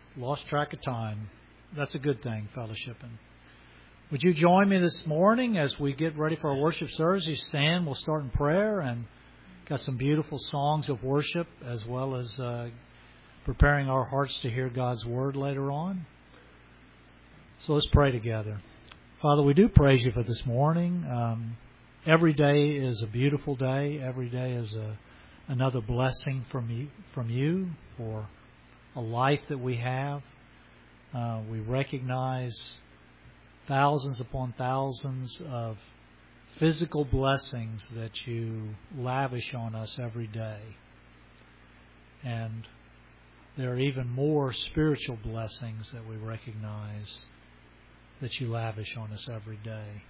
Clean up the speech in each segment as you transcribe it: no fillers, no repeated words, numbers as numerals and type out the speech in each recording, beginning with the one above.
Lost track of time. That's a good thing, fellowshipping. Would you join me this morning as we get ready for our worship service? You stand, we'll start in prayer, and got some beautiful songs of worship as well as preparing our hearts to hear God's Word later on. So let's pray together. Father, we do praise you for this morning. Every day is a beautiful day. Every day is another blessing from you for a life that we have. We recognize thousands upon thousands of physical blessings that you lavish on us every day. And there are even more spiritual blessings that we recognize that you lavish on us every day.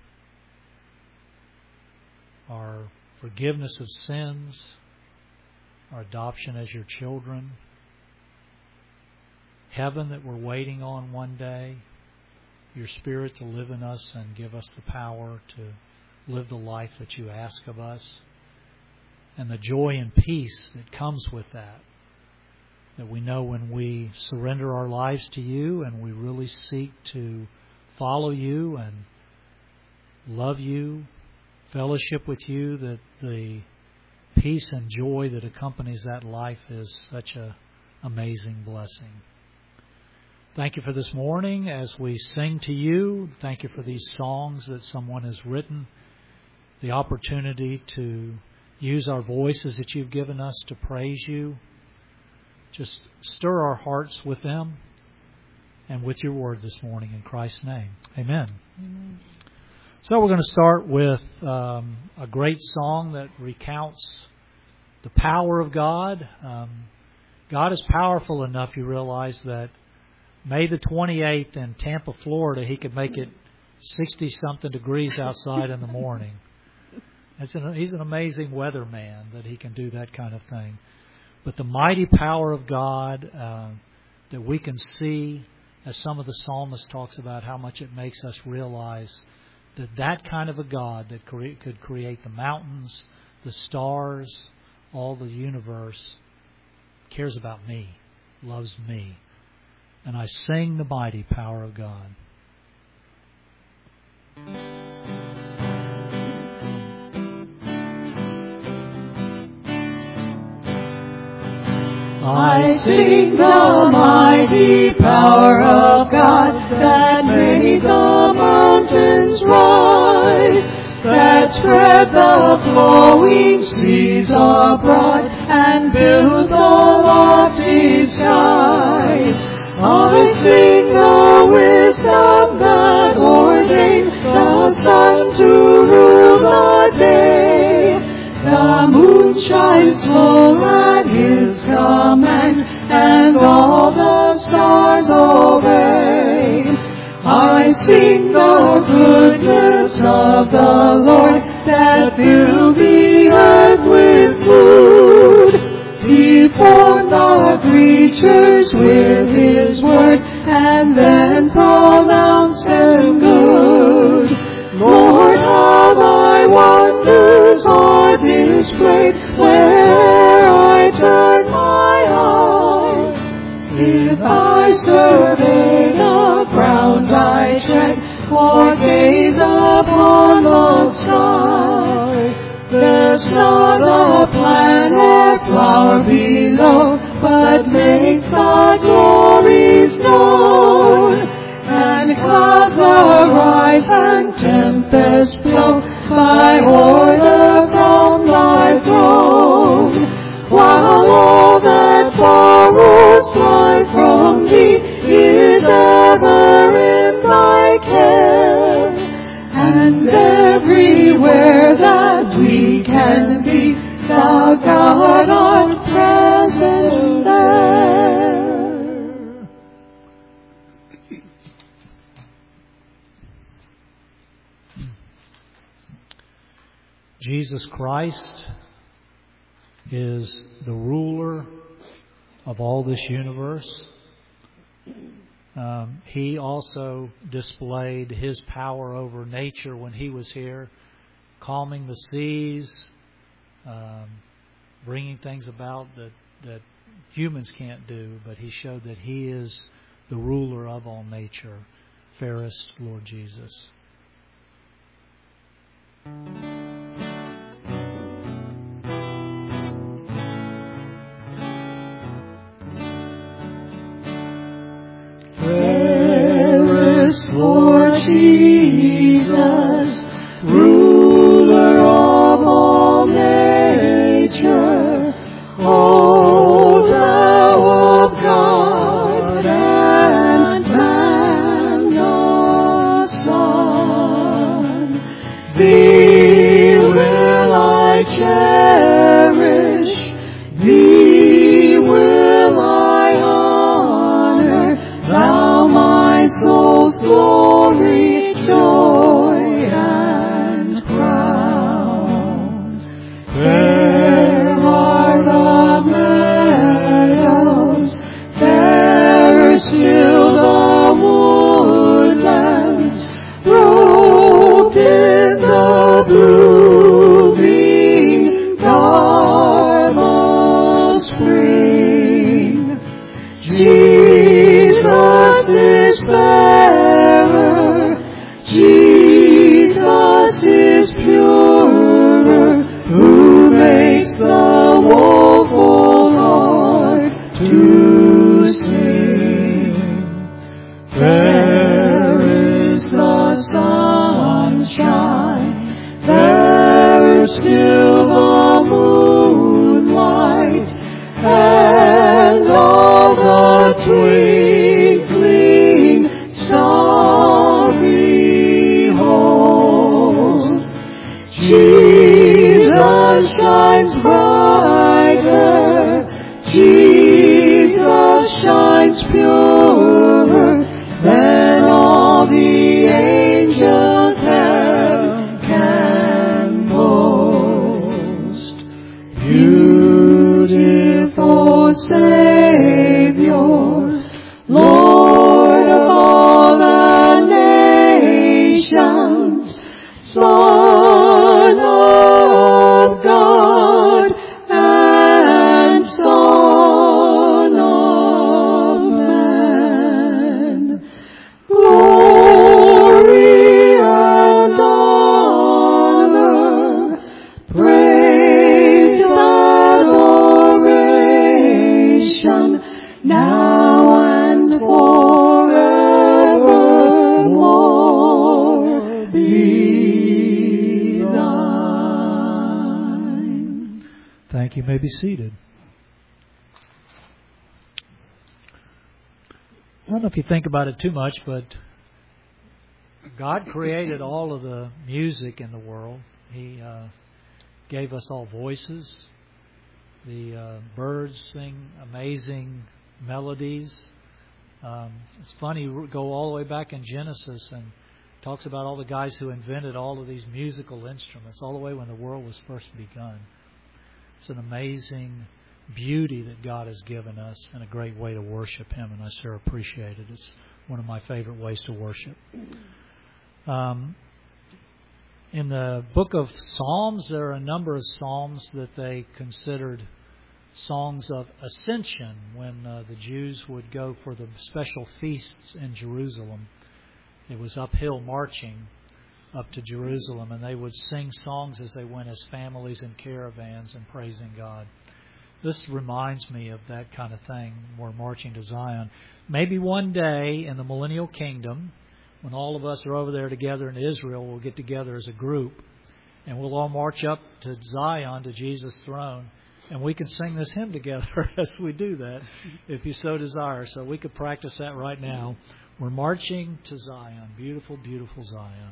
Our forgiveness of sins, our adoption as your children, heaven that we're waiting on one day, your Spirit to live in us and give us the power to live the life that you ask of us, and the joy and peace that comes with that we know when we surrender our lives to you and we really seek to follow you and love you, fellowship with you, that the peace and joy that accompanies that life is such an amazing blessing. Thank you for this morning as we sing to you. Thank you for these songs that someone has written, the opportunity to use our voices that you've given us to praise you. Just stir our hearts with them and with your word this morning in Christ's name. Amen. Amen. So we're going to start with a great song that recounts the power of God. God is powerful enough, you realize, that May the 28th in Tampa, Florida, he could make it 60-something degrees outside in the morning. He's an amazing weatherman that he can do that kind of thing. But the mighty power of God that we can see, as some of the psalmist talks about, how much it makes us realize that kind of a God that could create the mountains, the stars, all the universe, cares about me, loves me. And I sing the mighty power of God. I sing the mighty power of God that made the mountains rise, that spread the flowing seas abroad and built the lofty skies. I sing the wisdom that ordained the sun to rule the day. The moon shines full at his command, and all the stars obey. I sing the goodness of the Lord that filled the earth with food. He formed the creatures with his word, and then pronounced them good. Lord, how thy wonders are displayed where I turn my eye. If I survey the ground I tread, or gaze upon the sky, there's not a plant or flower below, but makes thy glories known. And clouds arise and tempests blow by order from thy throne. While all that sorrows fly from thee is ever in thy care. And everywhere that we can be, thou God art present there. Jesus Christ is the ruler of all this universe. He also displayed his power over nature when he was here, calming the seas, bringing things about that humans can't do. But he showed that he is the ruler of all nature, fairest Lord Jesus. Fairest Lord Jesus, ruler of all nature, O thou of God and man the Son, thee will I cherish, thee will I honor, thou my soul's glory, joy, and crown. Fair are the meadows, fairer still the woodlands, robed in the blooming garb of spring. Jesus is fairer, Jesus is purer, who makes the woeful heart to sing. Fair is the sunshine, fairer still the moonlight, and all the twinkling starry hosts. Jesus shines brighter, Jesus shines purer than all the angels can boast. Beautiful Savior, Lord of all the nations, Son of God and Son of Man, glory and honor, praise, adoration, now and forevermore be thine. Thank you. You may be seated. I don't know if you think about it too much, but God created all of the music in the world. He gave us all voices. The birds sing amazing melodies. It's funny, you go all the way back in Genesis and talks about all the guys who invented all of these musical instruments, all the way when the world was first begun. It's an amazing beauty that God has given us and a great way to worship Him, and I sure appreciate it. It's one of my favorite ways to worship. In the book of Psalms, there are a number of psalms that they considered songs of ascension when the Jews would go for the special feasts in Jerusalem. It was uphill marching up to Jerusalem, and they would sing songs as they went as families in caravans and praising God. This reminds me of that kind of thing. We're marching to Zion. Maybe one day in the millennial kingdom, when all of us are over there together in Israel, we'll get together as a group, and we'll all march up to Zion, to Jesus' throne, and we can sing this hymn together as we do that, if you so desire. So we could practice that right now. We're marching to Zion. Beautiful, beautiful Zion.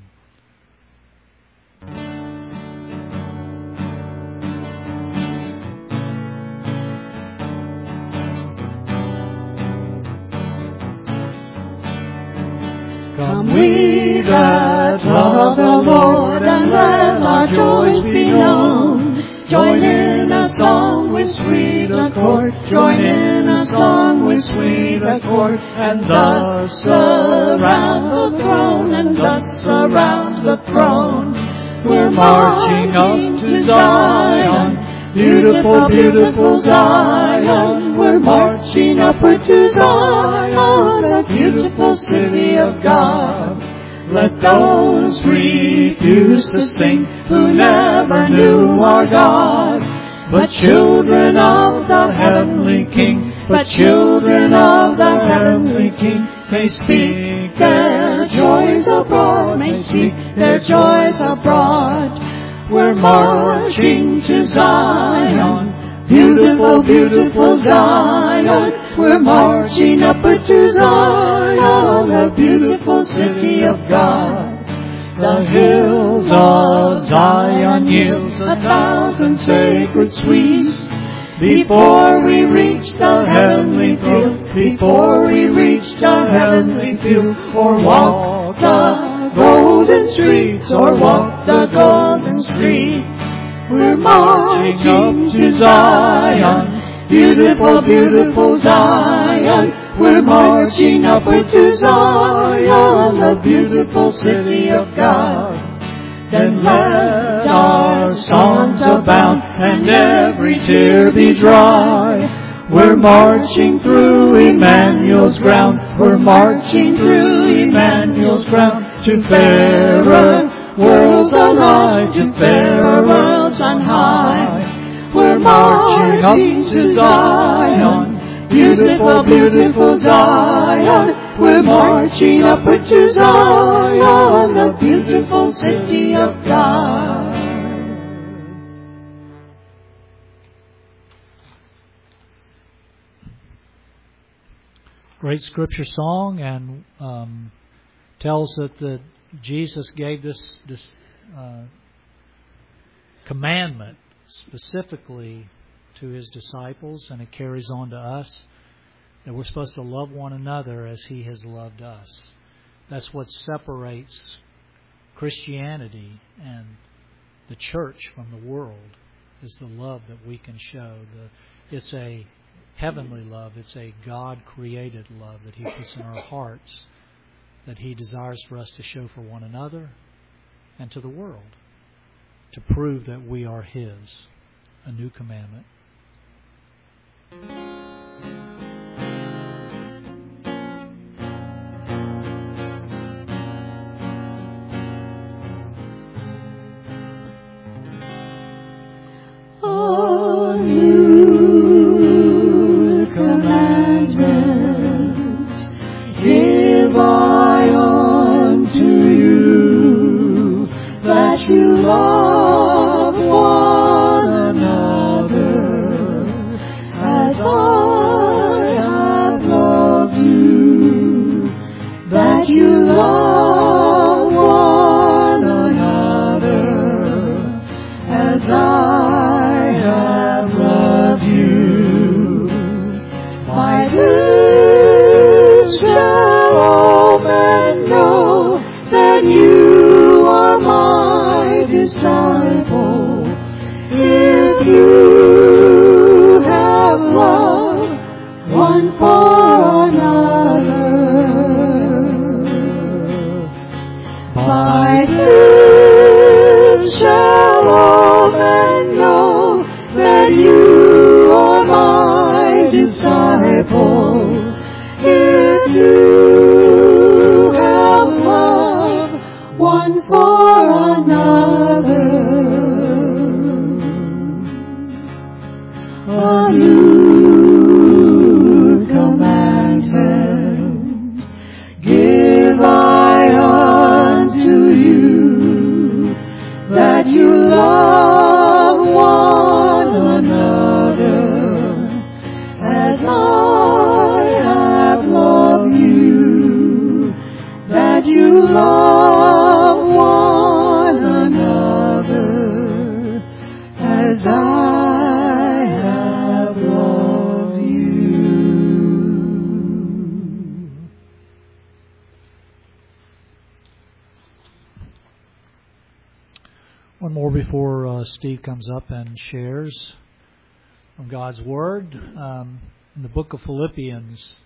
Come we that love the Lord, and let our joys be known. Join in a song with sweet accord, join in a song with sweet accord, and thus around the throne, and thus around the throne. We're marching up to Zion, beautiful, beautiful Zion. We're marching upward to Zion, the Let those refuse to sing who never knew our God, but children of the heavenly King, but children of the heavenly King may speak their joys abroad, may speak their joys abroad. We're marching to Zion, beautiful, beautiful Zion. We're marching upward to Zion, the beautiful city of God. The hills of Zion yields 1,000 sacred sweets. Before we reach the heavenly field, before we reach the heavenly field, or walk the golden streets, or walk the golden streets, we're marching up to Zion, beautiful, beautiful Zion. We're marching upward to Zion, the beautiful city of God. Then let our songs abound and every tear be dry. We're marching through Emmanuel's ground. We're marching through Emmanuel's ground to fairer worlds on high, to fairer worlds on high. We're marching up to Zion, beautiful, beautiful Zion. We're marching upward to Zion, the beautiful city of God. Great scripture song, and tells that Jesus gave this commandment specifically to His disciples, and it carries on to us, that we're supposed to love one another as He has loved us. That's what separates Christianity and the church from the world, is the love that we can show. It's a heavenly love. It's a God-created love that He puts in our hearts, that He desires for us to show for one another and to the world, to prove that we are His. A new commandment. One more before Steve comes up and shares from God's Word. In the book of Philippians,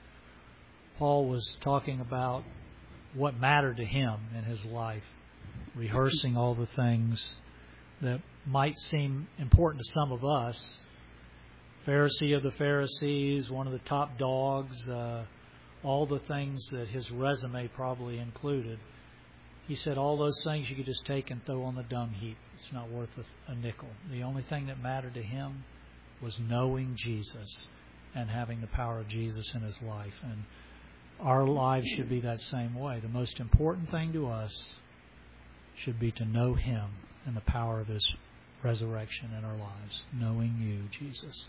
Paul was talking about what mattered to him in his life, rehearsing all the things that might seem important to some of us. Pharisee of the Pharisees, one of the top dogs, all the things that his resume probably included. He said all those things you could just take and throw on the dung heap. It's not worth a nickel. The only thing that mattered to him was knowing Jesus and having the power of Jesus in his life. And our lives should be that same way. The most important thing to us should be to know Him and the power of His resurrection in our lives. Knowing You, Jesus.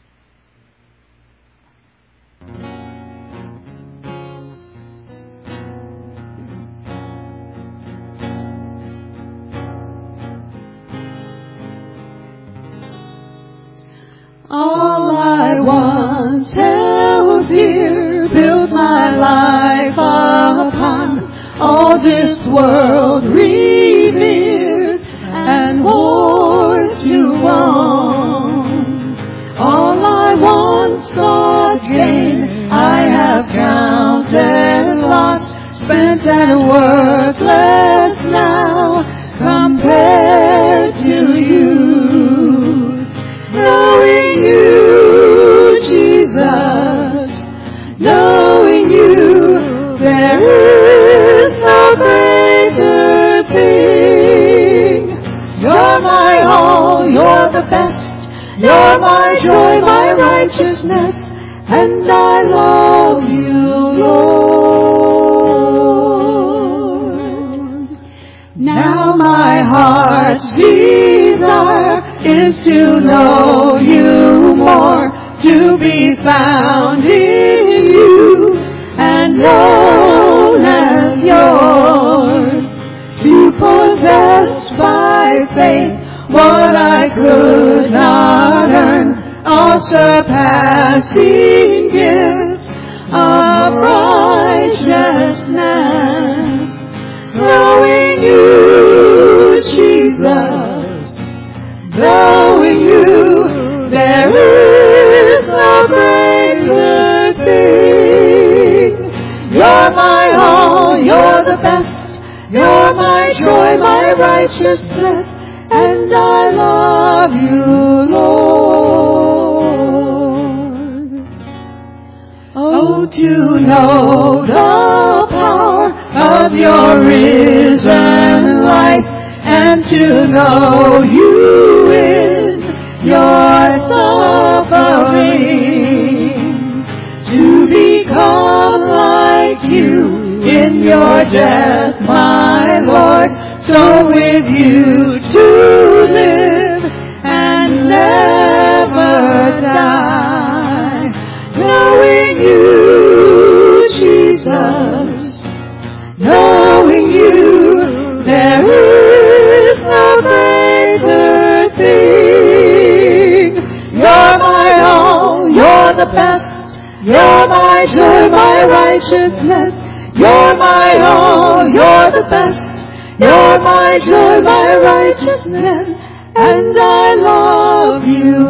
All I once held dear, built my life upon, all this world reveres and wars to own. All I once thought gain, I have counted loss, spent and worthless now, compared to You. Knowing You, Jesus, knowing You, there is no greater thing. You're my all, You're the best, You're my joy, my righteousness, and I love You, Lord. Now my heart's desire is to know You more, to be found in You and known as Yours, to possess by faith what I could not earn, all surpassing gift of righteousness. Knowing You, Jesus, knowing You, there is no greater thing. You're my all, You're the best, You're my joy, my righteousness, and I love You, Lord. Oh, to know the power of Your risen life, and to know You in Your suffering, to become like You in Your death, my Lord, so with You to live and never die. Knowing You, Jesus, knowing You, there is no greater thing. You're my all, You're the best, You're my joy, my righteousness. You're my all, You're the best, You're my joy, my righteousness, and I love You,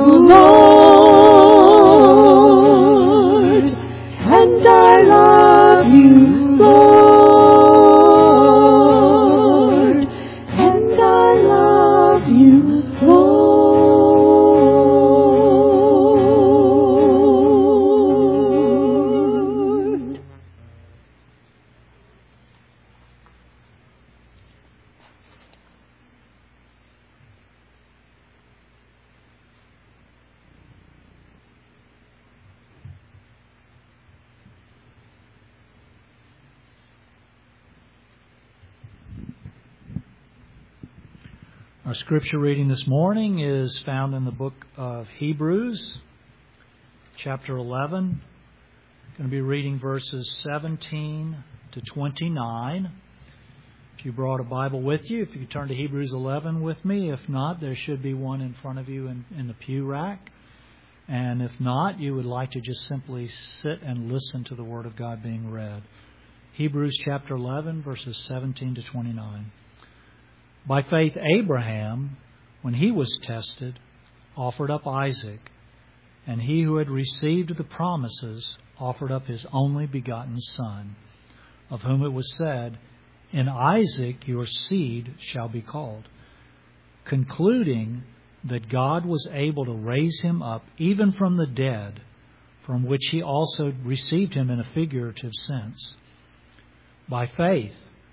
Lord, and I love You, Lord, and I love You, Lord. Our scripture reading this morning is found in the book of Hebrews, chapter 11. I'm going to be reading verses 17 to 29. If you brought a Bible with you, if you could turn to Hebrews 11 with me. If not, there should be one in front of you in the pew rack. And if not, you would like to just simply sit and listen to the Word of God being read. Hebrews chapter 11, verses 17 to 29. By faith, Abraham, when he was tested, offered up Isaac, and he who had received the promises offered up his only begotten son, of whom it was said, "In Isaac your seed shall be called," concluding that God was able to raise him up even from the dead, from which he also received him in a figurative sense. By faith,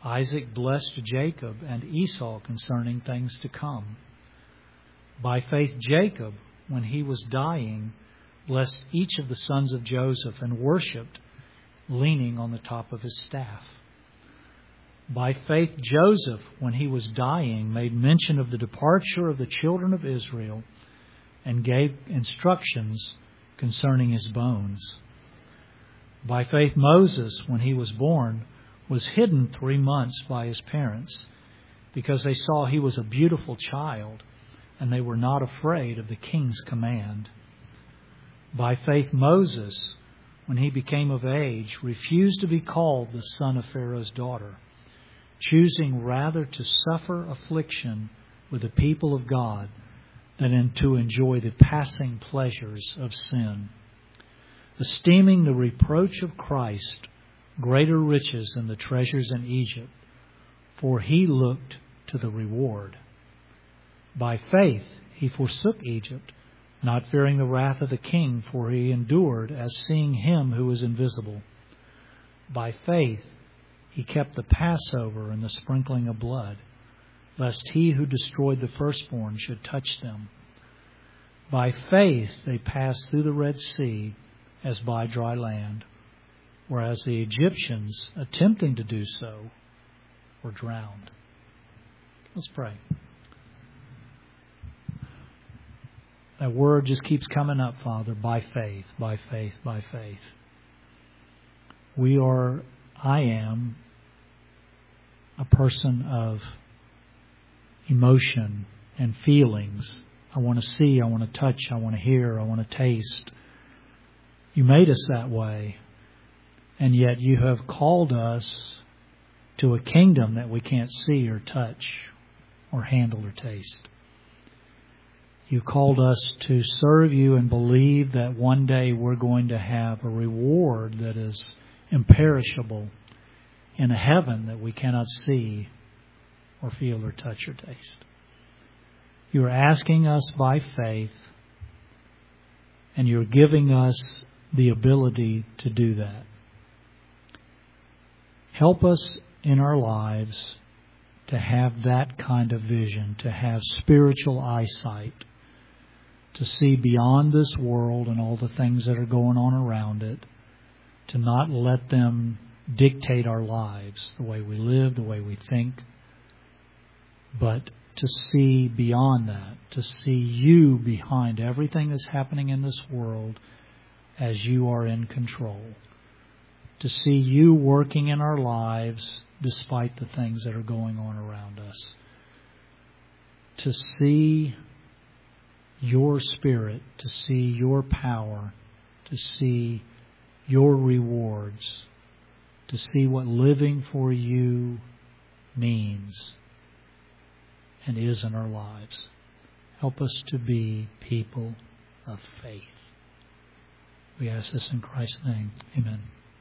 Isaac blessed Jacob and Esau concerning things to come. By faith, Jacob, when he was dying, blessed each of the sons of Joseph and worshipped, leaning on the top of his staff. By faith, Joseph, when he was dying, made mention of the departure of the children of Israel and gave instructions concerning his bones. By faith, Moses, when he was born, was hidden 3 months by his parents, because they saw he was a beautiful child, and they were not afraid of the king's command. By faith, Moses, when he became of age, refused to be called the son of Pharaoh's daughter, choosing rather to suffer affliction with the people of God than to enjoy the passing pleasures of sin, esteeming the reproach of Christ greater riches than the treasures in Egypt, for he looked to the reward. By faith he forsook Egypt, not fearing the wrath of the king, for he endured as seeing him who is invisible. By faith he kept the Passover and the sprinkling of blood, lest he who destroyed the firstborn should touch them. By faith they passed through the Red Sea as by dry land, whereas the Egyptians, attempting to do so, were drowned. Let's pray. That word just keeps coming up, Father, by faith, by faith, by faith. I am a person of emotion and feelings. I want to see, I want to touch, I want to hear, I want to taste. You made us that way. And yet you have called us to a kingdom that we can't see or touch or handle or taste. You called us to serve you and believe that one day we're going to have a reward that is imperishable in a heaven that we cannot see or feel or touch or taste. You are asking us by faith, and you're giving us the ability to do that. Help us in our lives to have that kind of vision, to have spiritual eyesight, to see beyond this world and all the things that are going on around it, to not let them dictate our lives, the way we live, the way we think, but to see beyond that, to see you behind everything that's happening in this world as you are in control. To see you working in our lives despite the things that are going on around us. To see your Spirit, to see your power, to see your rewards, to see what living for you means and is in our lives. Help us to be people of faith. We ask this in Christ's name. Amen.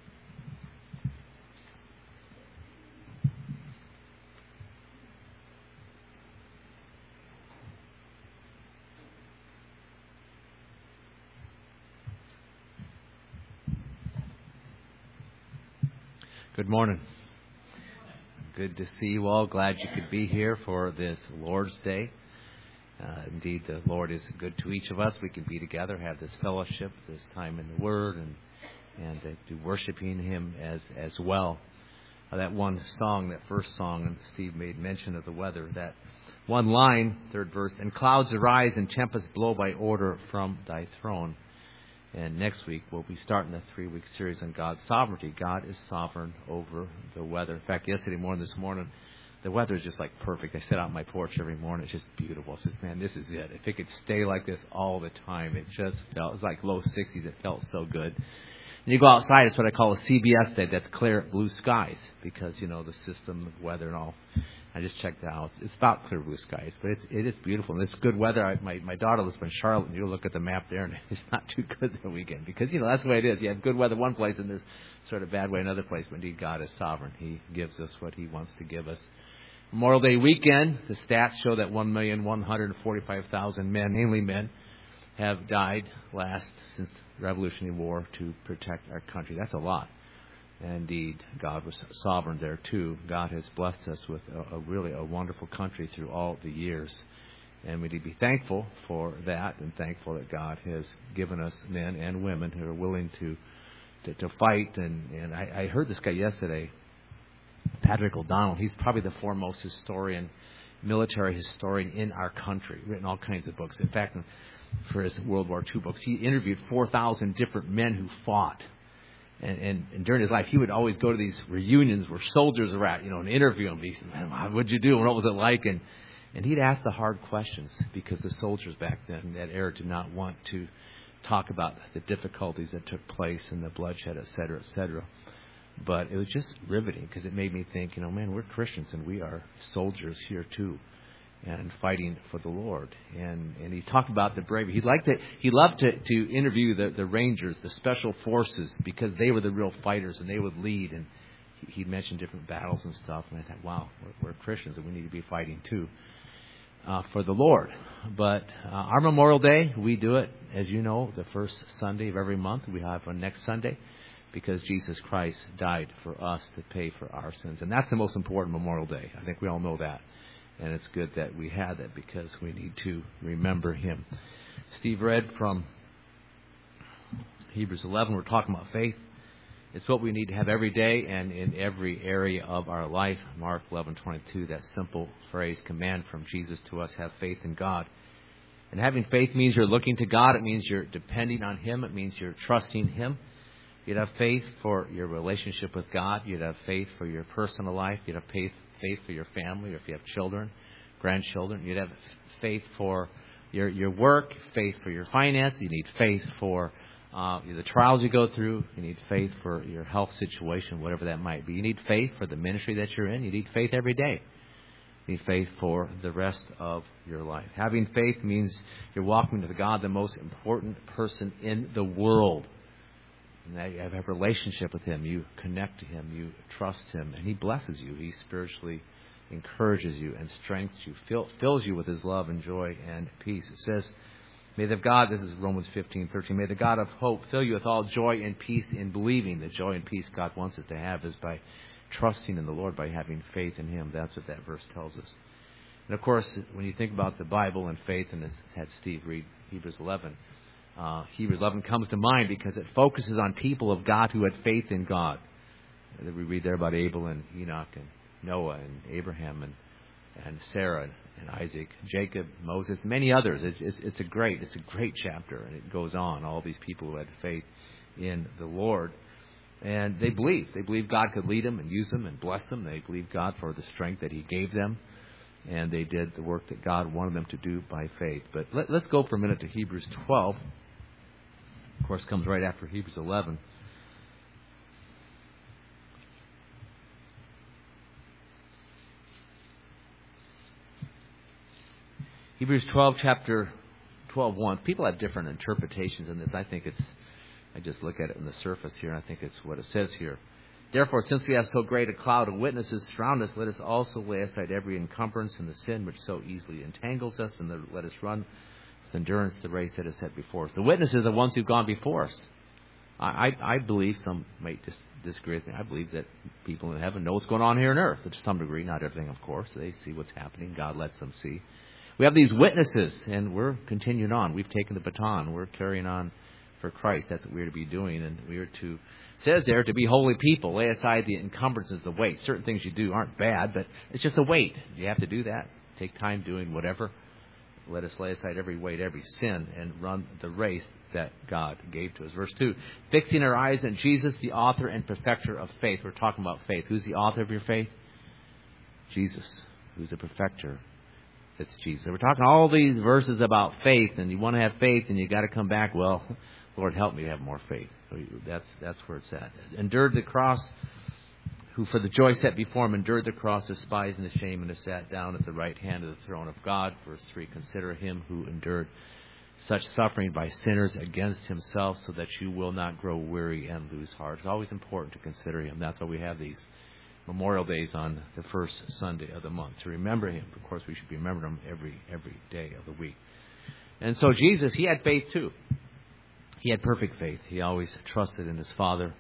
Good morning. Good to see you all. Glad you could be here for this Lord's Day. Indeed, the Lord is good to each of us. We can be together, have this fellowship, this time in the Word, and do worshiping Him as well. That one song, that first song, and Steve made mention of the weather. That one line, third verse, and clouds arise and tempests blow by order from Thy throne. And next week, we'll be starting a 3-week series on God's sovereignty. God is sovereign over the weather. In fact, this morning, the weather is just like perfect. I sit out on my porch every morning. It's just beautiful. It's just, man, this is it. If it could stay like this all the time, it was like low 60s. It felt so good. And you go outside, it's what I call a CBS day. That's clear blue skies because, the system of weather and all. I just checked it out. It's about clear blue skies, but it is beautiful. And it's good weather. My daughter lives in Charlotte, and you look at the map there, and it's not too good the weekend because, that's the way it is. You have good weather one place, and there's sort of bad weather another place. But indeed, God is sovereign. He gives us what He wants to give us. Memorial Day weekend, the stats show that 1,145,000 men, mainly men, have died since the Revolutionary War to protect our country. That's a lot. Indeed, God was sovereign there too. God has blessed us with a really wonderful country through all the years. And we need to be thankful for that, and thankful that God has given us men and women who are willing to fight. And I heard this guy yesterday, Patrick O'Donnell. He's probably the foremost military historian in our country. Written all kinds of books. In fact, for his World War II books, he interviewed 4,000 different men who fought. And during his life, he would always go to these reunions where soldiers are at, and interview them. He said, "Man, what'd you do? And what was it like?" And he'd ask the hard questions, because the soldiers back then in that era did not want to talk about the difficulties that took place and the bloodshed, et cetera, et cetera. But it was just riveting, because it made me think, man, we're Christians and we are soldiers here too, and fighting for the Lord. And he talked about the bravery. He loved to interview the Rangers, the Special Forces, because they were the real fighters and they would lead. And he mentioned different battles and stuff. And I thought, wow, we're Christians and we need to be fighting too for the Lord. But our Memorial Day, we do it, as you know, the first Sunday of every month. We have one next Sunday, because Jesus Christ died for us to pay for our sins. And that's the most important Memorial Day. I think we all know that. And it's good that we had that, because we need to remember him. Steve read from Hebrews 11. We're talking about faith. It's what we need to have every day and in every area of our life. Mark 11:22, that simple phrase, command from Jesus to us, have faith in God. And having faith means you're looking to God. It means you're depending on him. It means you're trusting him. You'd have faith for your relationship with God. You'd have faith for your personal life. You'd have faith for your family, or if you have children, grandchildren. You'd have faith for your work, faith for your finances. You need faith for the trials you go through. You need faith for your health situation, whatever that might be. You need faith for the ministry that you're in. You need faith every day. You need faith for the rest of your life. Having faith means you're walking with God, the most important person in the world. And that you have a relationship with him. You connect to him. You trust him. And he blesses you. He spiritually encourages you and strengthens you, fills you with his love and joy and peace. It says, may the God, this is Romans 15:13, may the God of hope fill you with all joy and peace in believing. The joy and peace God wants us to have is by trusting in the Lord, by having faith in him. That's what that verse tells us. And of course, when you think about the Bible and faith, and this had Steve read Hebrews 11, Hebrews 11 comes to mind because it focuses on people of God who had faith in God. We read there about Abel and Enoch and Noah and Abraham and Sarah and Isaac, Jacob, Moses, many others. It's a great chapter, and it goes on. All these people who had faith in the Lord, and they believed God could lead them and use them and bless them. They believed God for the strength that he gave them, and they did the work that God wanted them to do by faith. But let's go for a minute to Hebrews 12. Of course, comes right after Hebrews 11. Hebrews 12, chapter 12:1. People have different interpretations in this. I just look at it on the surface here, and I think it's what it says here. Therefore, since we have so great a cloud of witnesses surround us, let us also lay aside every encumbrance and the sin which so easily entangles us, and let us run with endurance the race that is set before us. The witnesses are the ones who've gone before us. I believe, some might disagree with me, I believe that people in heaven know what's going on here on earth, to some degree, not everything, of course. They see what's happening. God lets them see. We have these witnesses, and we're continuing on. We've taken the baton. We're carrying on for Christ. That's what we're to be doing. And we are to, it says there, to be holy people. Lay aside the encumbrances, the weight. Certain things you do aren't bad, but it's just a weight. You have to do that. Take time doing whatever. Let us lay aside every weight, every sin, and run the race that God gave to us. Verse 2, fixing our eyes on Jesus, the author and perfecter of faith. We're talking about faith. Who's the author of your faith? Jesus. Who's the perfecter? It's Jesus. We're talking all these verses about faith, and you want to have faith, and you got to come back. Well, Lord, help me to have more faith. That's where it's at. Endured the cross, who for the joy set before him endured the cross, despising the shame, and has sat down at the right hand of the throne of God. Verse 3, consider him who endured such suffering by sinners against himself, so that you will not grow weary and lose heart. It's always important to consider him. That's why we have these Memorial Days on the first Sunday of the month, to remember him. Of course, we should be remembering him every day of the week. And so Jesus, he had faith too. He had perfect faith. He always trusted in his Father.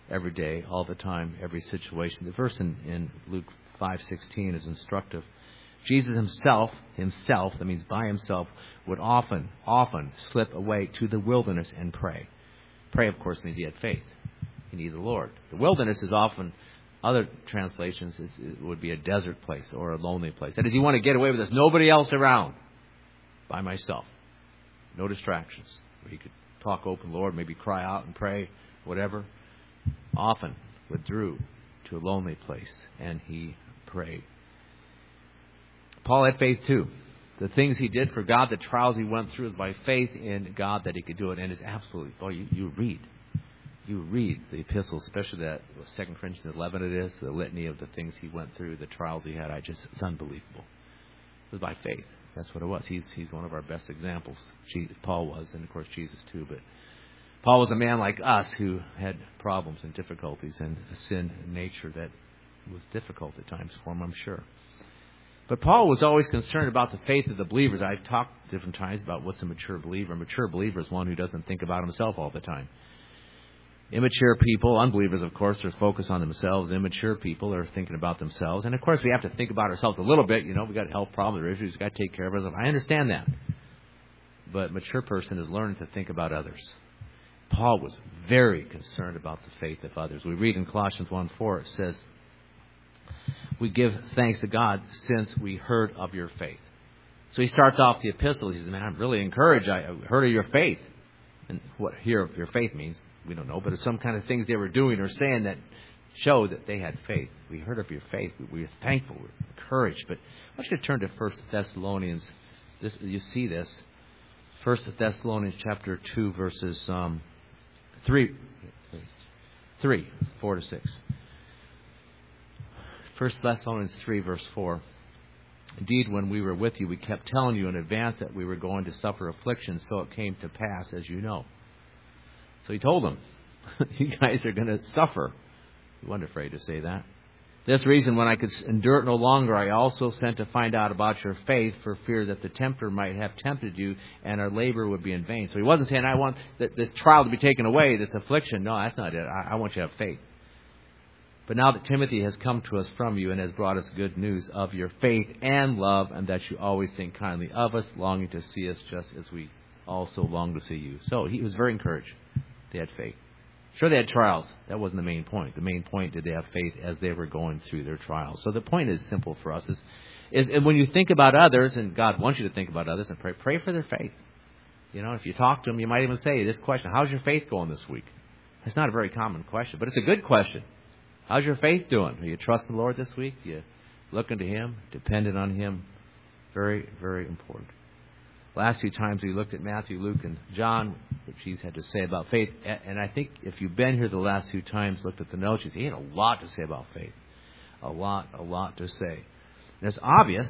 every day, all the time, every situation. The verse in Luke 5:16 is instructive. Jesus himself, that means by himself, would often slip away to the wilderness and pray. Pray, of course, means he had faith. He needed the Lord. The wilderness is often, other translations, it would be a desert place or a lonely place. That is, you want to get away with this. Nobody else around. By myself. No distractions. Where he could talk open, Lord, maybe cry out and pray, whatever. Often withdrew to a lonely place and he prayed. Paul had faith too. The things he did for God, the trials he went through, is by faith in God that he could do it. And it's absolutely, you read the epistles, especially that 2 Corinthians 11 it is, the litany of the things he went through, the trials he had. It's unbelievable. It was by faith. That's what it was. He's one of our best examples. Paul was, and of course Jesus too. But Paul was a man like us who had problems and difficulties and a sin nature that was difficult at times for him, I'm sure. But Paul was always concerned about the faith of the believers. I've talked different times about what's a mature believer. A mature believer is one who doesn't think about himself all the time. Immature people, unbelievers, of course, are focused on themselves. Immature people are thinking about themselves. And, of course, we have to think about ourselves a little bit. We've got health problems or issues. We've got to take care of ourselves. I understand that. But a mature person is learning to think about others. Paul was very concerned about the faith of others. We read in Colossians 1:4, it says, we give thanks to God since we heard of your faith. So he starts off the epistle. He says, man, I'm really encouraged. I heard of your faith. And what hear of your faith means, we don't know. But it's some kind of things they were doing or saying that showed that they had faith. We heard of your faith. We were thankful. We were encouraged. But I want you to turn to 1 Thessalonians. You see this. 1 Thessalonians chapter 2, verses 4 to 6. 1 Thessalonians 3, verse 4. Indeed, when we were with you, we kept telling you in advance that we were going to suffer affliction, so it came to pass, as you know. So he told them, you guys are going to suffer. He wasn't afraid to say that. This reason, when I could endure it no longer, I also sent to find out about your faith, for fear that the tempter might have tempted you and our labor would be in vain. So he wasn't saying, I want this trial to be taken away, this affliction. No, that's not it. I want you to have faith. But now that Timothy has come to us from you and has brought us good news of your faith and love, and that you always think kindly of us, longing to see us just as we also long to see you. So he was very encouraged. They had faith. Sure, they had trials. That wasn't the main point. The main point, did they have faith as they were going through their trials? So the point is simple for us, is when you think about others, and God wants you to think about others, and pray for their faith. If you talk to them, you might even say this question, how's your faith going this week? It's not a very common question, but it's a good question. How's your faith doing? Are you trusting the Lord this week? Are you looking to Him, dependent on Him? Very, very important. Last few times we looked at Matthew, Luke, and John, what Jesus had to say about faith. And I think if you've been here the last few times, looked at the notes, you see he had a lot to say about faith. A lot to say. And it's obvious,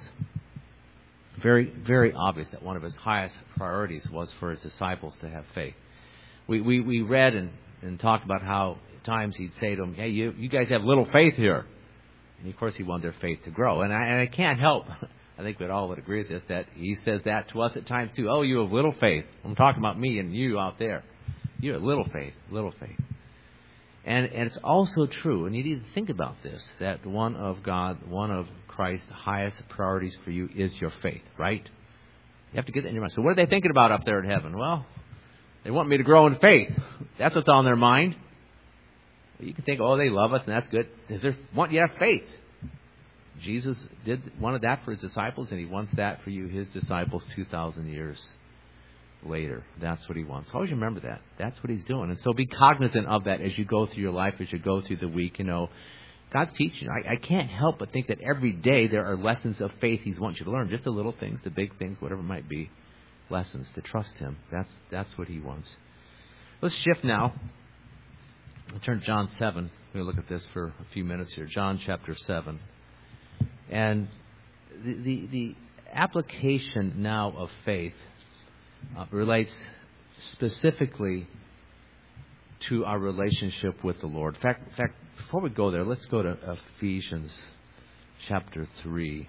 very, very obvious, that one of his highest priorities was for his disciples to have faith. We read and talked about how at times he'd say to them, hey, you guys have little faith here. And of course he wanted their faith to grow. And I can't help, I think we'd all would agree with this, that he says that to us at times too. Oh, you have little faith. I'm talking about me and you out there. You have little faith. And it's also true, and you need to think about this, that one of Christ's highest priorities for you is your faith, right? You have to get that in your mind. So what are they thinking about up there in heaven? Well, they want me to grow in faith. That's what's on their mind. You can think, oh, they love us, and that's good. They want you to have faith. Jesus wanted that for his disciples, and he wants that for you, his disciples, 2,000 years later. That's what he wants. Always remember that. That's what he's doing. And so be cognizant of that as you go through your life, as you go through the week. God's teaching. I can't help but think that every day there are lessons of faith he wants you to learn. Just the little things, the big things, whatever it might be. Lessons to trust him. That's what he wants. Let's shift now. We'll turn to John 7. We're going to look at this for a few minutes here. John chapter 7. And the application now of faith relates specifically to our relationship with the Lord. In fact, before we go there, let's go to Ephesians chapter 3.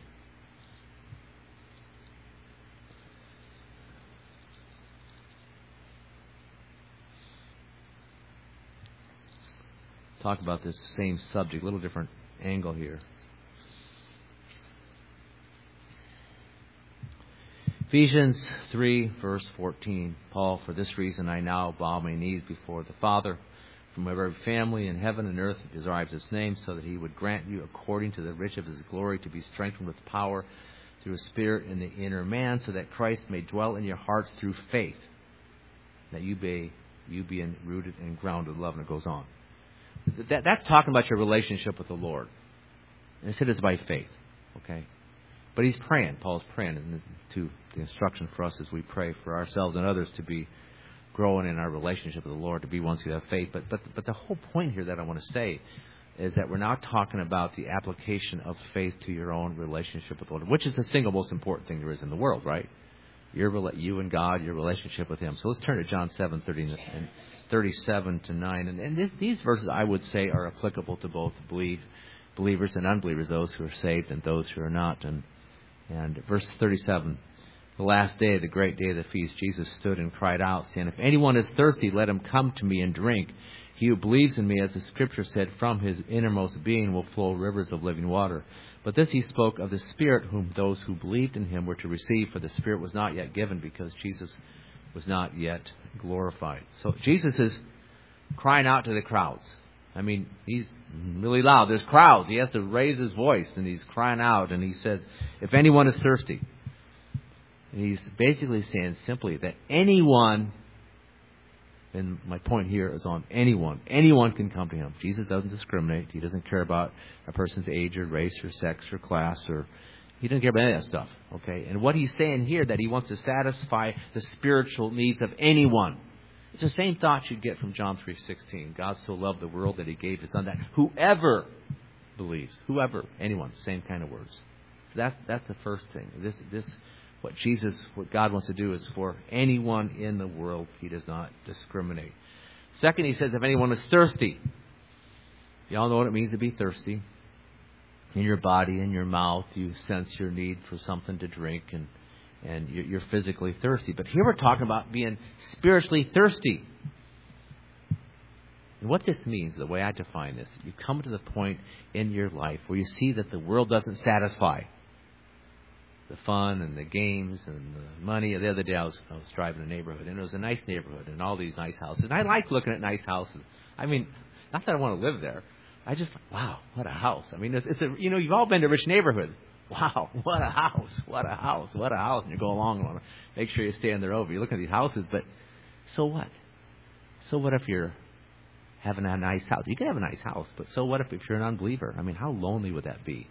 talk about this same subject, a little different angle here. Ephesians 3, verse 14. Paul, for this reason I now bow my knees before the Father, from every family in heaven and earth derives His name, so that He would grant you, according to the riches of His glory, to be strengthened with power through His Spirit in the inner man, so that Christ may dwell in your hearts through faith, that you be rooted and grounded in love. And it goes on. That's talking about your relationship with the Lord. And it said it's by faith. Okay? But he's praying. Paul's praying to the instruction for us as we pray for ourselves and others to be growing in our relationship with the Lord, to be ones who have faith. But the whole point here that I want to say is that we're not talking about the application of faith to your own relationship with the Lord, which is the single most important thing there is in the world, right? You and God, your relationship with Him. So let's turn to John 7:37 to 9. And these verses, I would say, are applicable to both believers and unbelievers, those who are saved and those who are not. And verse 37, the last day, the great day of the feast, Jesus stood and cried out, saying, if anyone is thirsty, let him come to me and drink. He who believes in me, as the Scripture said, from his innermost being will flow rivers of living water. But this he spoke of the Spirit, whom those who believed in Him were to receive, for the Spirit was not yet given, because Jesus was not yet glorified. So Jesus is crying out to the crowds. I mean, he's really loud. There's crowds. He has to raise his voice, and he's crying out, and he says, if anyone is thirsty. And he's basically saying simply that anyone, and my point here is on anyone. Anyone can come to Him. Jesus doesn't discriminate. He doesn't care about a person's age or race or sex or class, or He doesn't care about any of that stuff. Okay? And what He's saying here, that He wants to satisfy the spiritual needs of anyone. It's the same thought you get from John 3:16. God so loved the world that He gave His Son, that whoever believes, anyone, same kind of words. So that's the first thing. What God wants to do is for anyone in the world. He does not discriminate. Second, He says, if anyone is thirsty. You all know what it means to be thirsty. In your body, in your mouth, you sense your need for something to drink, and you're physically thirsty. But here we're talking about being spiritually thirsty. And what this means, the way I define this, you come to the point in your life where you see that the world doesn't satisfy. The fun and the games and the money. The other day I was driving a neighborhood, and it was a nice neighborhood, and all these nice houses. And I like looking at nice houses. I mean, not that I want to live there. I just, wow, what a house. I mean, it's you've all been to rich neighborhoods. Wow, what a house, what a house, what a house. And you go along and want to make sure you stand there over. You look at these houses, but so what? So what if you're having a nice house? You can have a nice house, but so what if you're an unbeliever? I mean, how lonely would that be?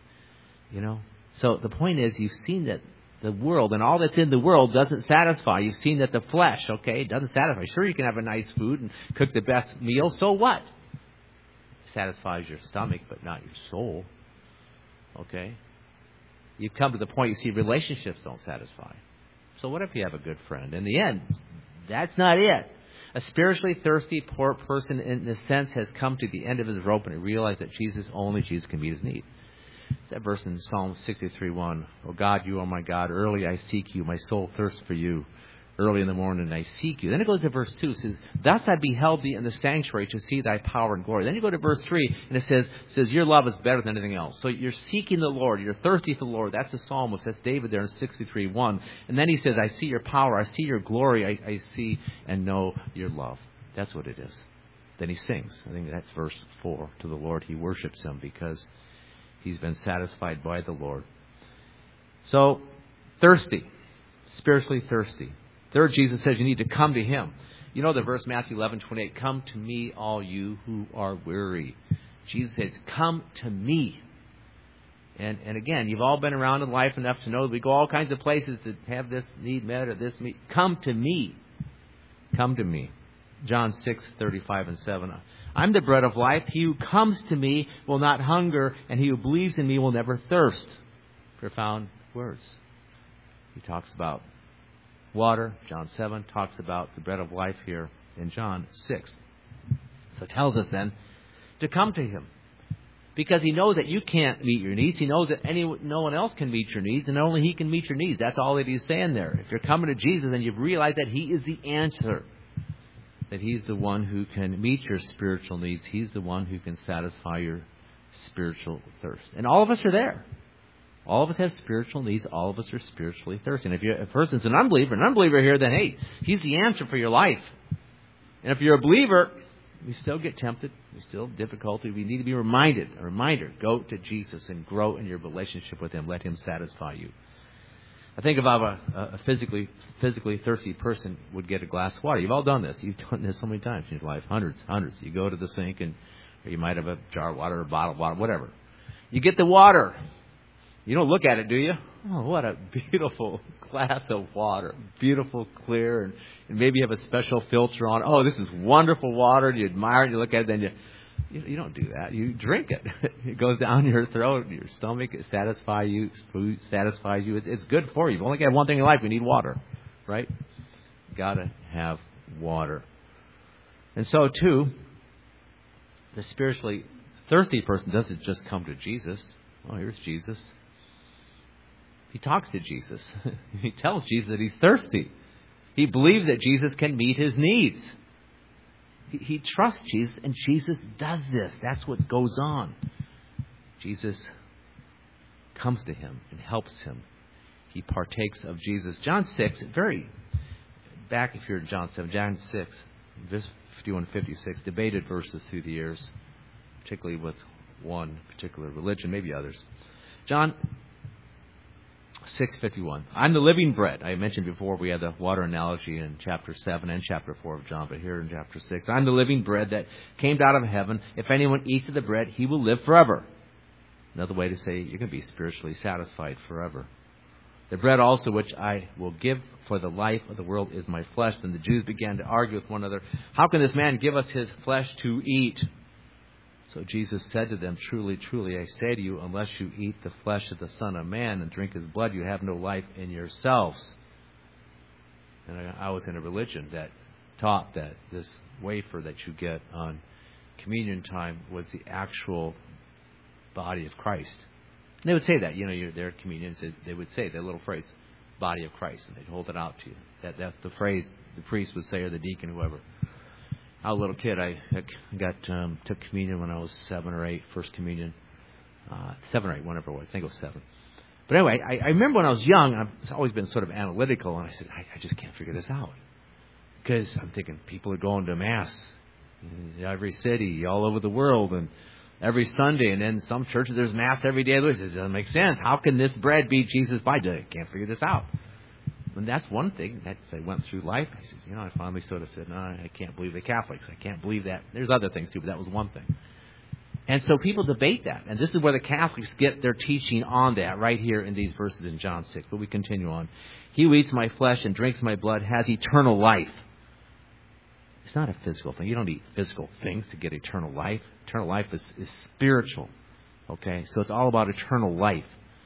So the point is, you've seen that the world and all that's in the world doesn't satisfy. You've seen that the flesh, doesn't satisfy. Sure, you can have a nice food and cook the best meal. So what? It satisfies your stomach, but not your soul. Okay? You've come to the point you see relationships don't satisfy. So what if you have a good friend? In the end, that's not it. A spiritually thirsty, poor person, in a sense, has come to the end of his rope, and he realized that only Jesus can meet his need. It's that verse in Psalm 63:1. Oh God, you are my God. Early I seek you. My soul thirsts for you. Early in the morning I seek you. Then it goes to verse 2. It says, thus I beheld thee in the sanctuary to see thy power and glory. Then you go to verse 3, and it says your love is better than anything else. So you're seeking the Lord. You're thirsty for the Lord. That's the psalmist. That's David there in 63:1. And then he says, I see your power. I see your glory. I see and know your love. That's what it is. Then he sings. I think that's verse 4. To the Lord he worships Him because he's been satisfied by the Lord. So, thirsty. Spiritually thirsty. Third, Jesus says you need to come to Him. You know the verse, Matthew 11:28. Come to me, all you who are weary. Jesus says, come to me. And again, you've all been around in life enough to know that we go all kinds of places to have this need met or this need. Come to me. Come to me. John 6:35 and 7. I'm the bread of life. He who comes to me will not hunger, and he who believes in me will never thirst. Profound words. He talks about water. John 7 talks about the bread of life here in John 6. So it tells us then to come to Him. Because He knows that you can't meet your needs. He knows that no one else can meet your needs, and only He can meet your needs. That's all that He's saying there. If you're coming to Jesus, then you've realized that He is the answer. that He's the one who can meet your spiritual needs. He's the one who can satisfy your spiritual thirst. And all of us are there. All of us have spiritual needs. All of us are spiritually thirsty. And if a person's an unbeliever here, then hey, He's the answer for your life. And if you're a believer, we still get tempted. We still have difficulty. We need to be a reminder. Go to Jesus and grow in your relationship with Him. Let Him satisfy you. I think about a physically thirsty person would get a glass of water. You've all done this. You've done this so many times in your life. Hundreds. You go to the sink or you might have a jar of water or a bottle of water, whatever. You get the water. You don't look at it, do you? Oh, what a beautiful glass of water. Beautiful, clear, and maybe you have a special filter on. Oh, this is wonderful water. You admire it, you look at it, then you don't do that. You drink it. It goes down your throat, your stomach. It satisfies you. Food satisfies you. It's good for you. You've only got one thing in life. We need water, right? Got to have water. And so, too, the spiritually thirsty person doesn't just come to Jesus. Oh, here's Jesus. He talks to Jesus. He tells Jesus that he's thirsty. He believes that Jesus can meet his needs. He trusts Jesus, and Jesus does this. That's what goes on. Jesus comes to him and helps him. He partakes of Jesus. John 6, back if you're in John 7, John 6, verse 51 56, debated verses through the years, particularly with one particular religion, maybe others. John 6:51. I'm the living bread. I mentioned before we had the water analogy in chapter 7 and chapter 4 of John, but here in chapter 6. I'm the living bread that came out of heaven. If anyone eats of the bread, he will live forever. Another way to say you can be spiritually satisfied forever. The bread also which I will give for the life of the world is my flesh. Then the Jews began to argue with one another. How can this man give us his flesh to eat? So Jesus said to them, truly, truly, I say to you, unless you eat the flesh of the Son of Man and drink his blood, you have no life in yourselves. And I was in a religion that taught that this wafer that you get on communion time was the actual body of Christ. And they would say that, their communion, they would say that little phrase, body of Christ, and they'd hold it out to you. That's the phrase the priest would say, or the deacon, whoever. I was a little kid. I took communion when I was 7 or 8, first communion. 7 or 8, whatever it was. I think it was 7. But anyway, I remember when I was young, I've always been sort of analytical, and I said, I just can't figure this out. Because I'm thinking people are going to Mass in every city, all over the world, and every Sunday, and then some churches there's Mass every day of the week. It doesn't make sense. How can this bread be Jesus' body? I can't figure this out. And that's one thing. As I went through life, I said, I finally sort of said, no, I can't believe the Catholics. I can't believe that. There's other things too, but that was one thing. And so people debate that. And this is where the Catholics get their teaching on that, right here in these verses in John 6. But we continue on. He who eats my flesh and drinks my blood has eternal life. It's not a physical thing. You don't eat physical things to get eternal life. Eternal life is spiritual. Okay? So it's all about eternal life.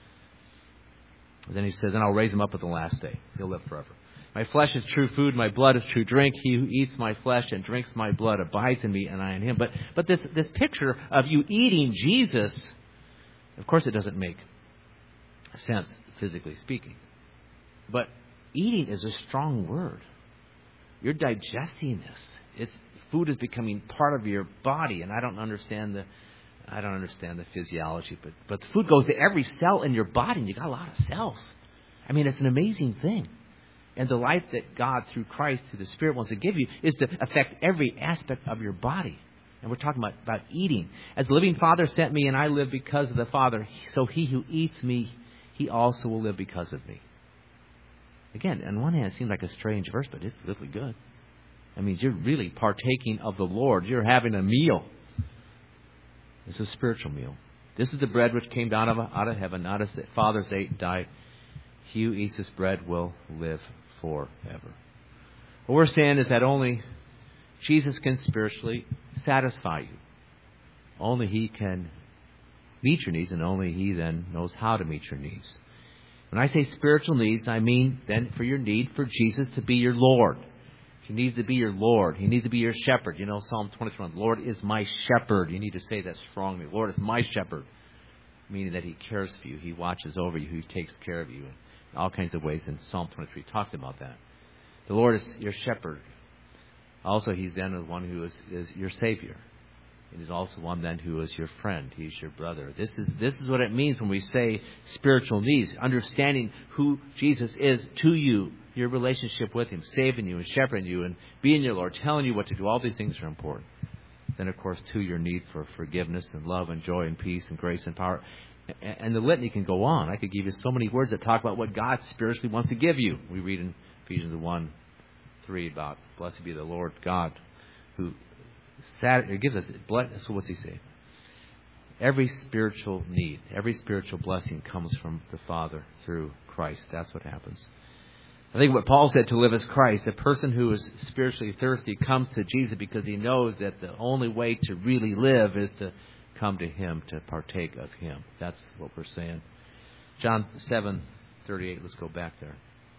And then he says, and I'll raise him up at the last day. He'll live forever. My flesh is true food, my blood is true drink. He who eats my flesh and drinks my blood abides in me, and I in him. But this picture of you eating Jesus, of course it doesn't make sense, physically speaking. But eating is a strong word. You're digesting this. Food is becoming part of your body, and I don't understand the physiology, but the food goes to every cell in your body, and you got a lot of cells. I mean, it's an amazing thing. And the life that God, through Christ, through the Spirit, wants to give you is to affect every aspect of your body. And we're talking about eating. As the living Father sent me, and I live because of the Father, so he who eats me, he also will live because of me. Again, on one hand, it seems like a strange verse, but it's really good. I mean, you're really partaking of the Lord. You're having a meal. It's a spiritual meal. This is the bread which came down out of heaven, not as the fathers ate and died. He who eats this bread will live forever. What we're saying is that only Jesus can spiritually satisfy you. Only He can meet your needs, and only He then knows how to meet your needs. When I say spiritual needs, I mean then for your need for Jesus to be your Lord. He needs to be your Lord. He needs to be your shepherd. Psalm 23, the Lord is my shepherd. You need to say that strongly. The Lord is my shepherd, meaning that He cares for you. He watches over you. He takes care of you in all kinds of ways. And Psalm 23 talks about that. The Lord is your shepherd. Also, He's then the one who is your Savior. And He's also one then who is your friend. He's your brother. This is what it means when we say spiritual needs. Understanding who Jesus is to you, your relationship with Him, saving you and shepherding you and being your Lord, telling you what to do. All these things are important. Then, of course, too, your need for forgiveness and love and joy and peace and grace and power. And the litany can go on. I could give you so many words that talk about what God spiritually wants to give you. We read in Ephesians 1:3 about, blessed be the Lord God who gives us, so what's He say? Every spiritual need, every spiritual blessing comes from the Father through Christ. That's what happens. I think what Paul said, to live as Christ, a person who is spiritually thirsty comes to Jesus because he knows that the only way to really live is to come to Him, to partake of Him. That's what we're saying. John 7:38, let's go back there.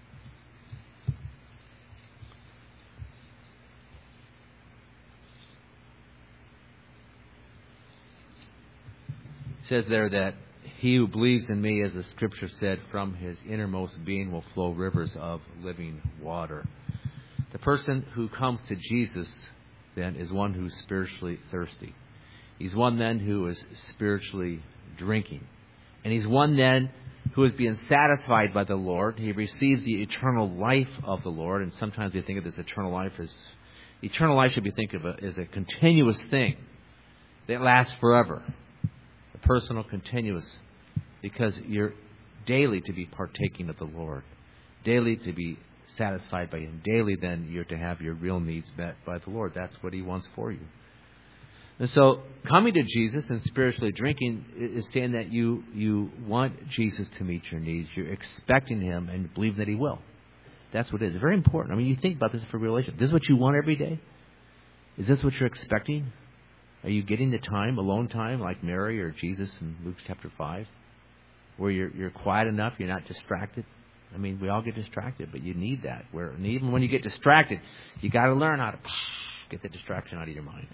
It says there that he who believes in me, as the Scripture said, from his innermost being will flow rivers of living water. The person who comes to Jesus, then, is one who's spiritually thirsty. He's one, then, who is spiritually drinking. And he's one, then, who is being satisfied by the Lord. He receives the eternal life of the Lord. And sometimes we think of this eternal life as... Eternal life should be think of as a continuous thing that lasts forever. A personal, continuous... Because you're daily to be partaking of the Lord. Daily to be satisfied by Him. Daily, then, you're to have your real needs met by the Lord. That's what He wants for you. And so, coming to Jesus and spiritually drinking is saying that you want Jesus to meet your needs. You're expecting Him and believing that He will. That's what it is. It's very important. I mean, you think about this for a relationship. This is what you want every day? Is this what you're expecting? Are you getting the time, alone time, like Mary or Jesus in Luke chapter 5? Where you're quiet enough, you're not distracted. I mean, we all get distracted, but you need that. And even when you get distracted, you got to learn how to get the distraction out of your mind.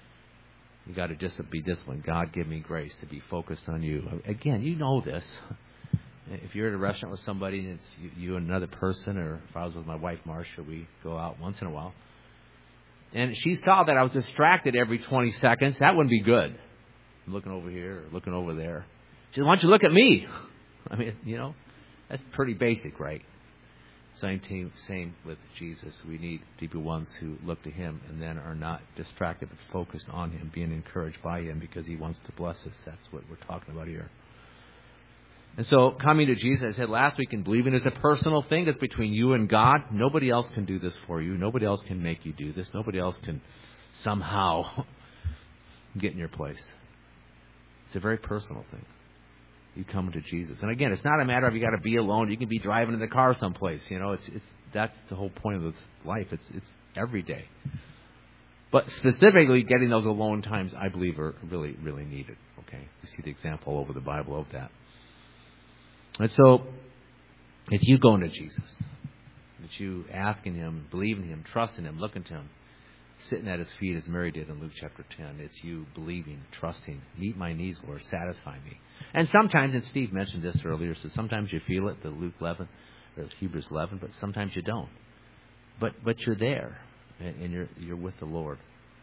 You got to just be disciplined. God, give me grace to be focused on You. Again, you know this. If you're at a restaurant with somebody and it's you and another person, or if I was with my wife, Marcia, we go out once in a while. And she saw that I was distracted every 20 seconds. That wouldn't be good. I'm looking over here or looking over there. She said, why don't you look at me? I mean, that's pretty basic, right? Same with Jesus. We need to be ones who look to Him and then are not distracted but focused on Him, being encouraged by Him because He wants to bless us. That's what we're talking about here. And so, coming to Jesus, I said last week, and believing is a personal thing that's between you and God. Nobody else can do this for you. Nobody else can make you do this. Nobody else can somehow get in your place. It's a very personal thing. You come to Jesus. And again, it's not a matter of you got to be alone. You can be driving in the car someplace. That's the whole point of this life. It's every day. But specifically, getting those alone times, I believe, are really, really needed. Okay, you see the example all over the Bible of that. And so, it's you going to Jesus. It's you asking Him, believing Him, trusting Him, looking to Him, sitting at His feet as Mary did in Luke chapter 10. It's you believing, trusting, meet my needs, Lord, satisfy me. And sometimes, and Steve mentioned this earlier, so sometimes you feel it, the Luke 11, or Hebrews 11, but sometimes you don't. But you're there, and you're with the Lord.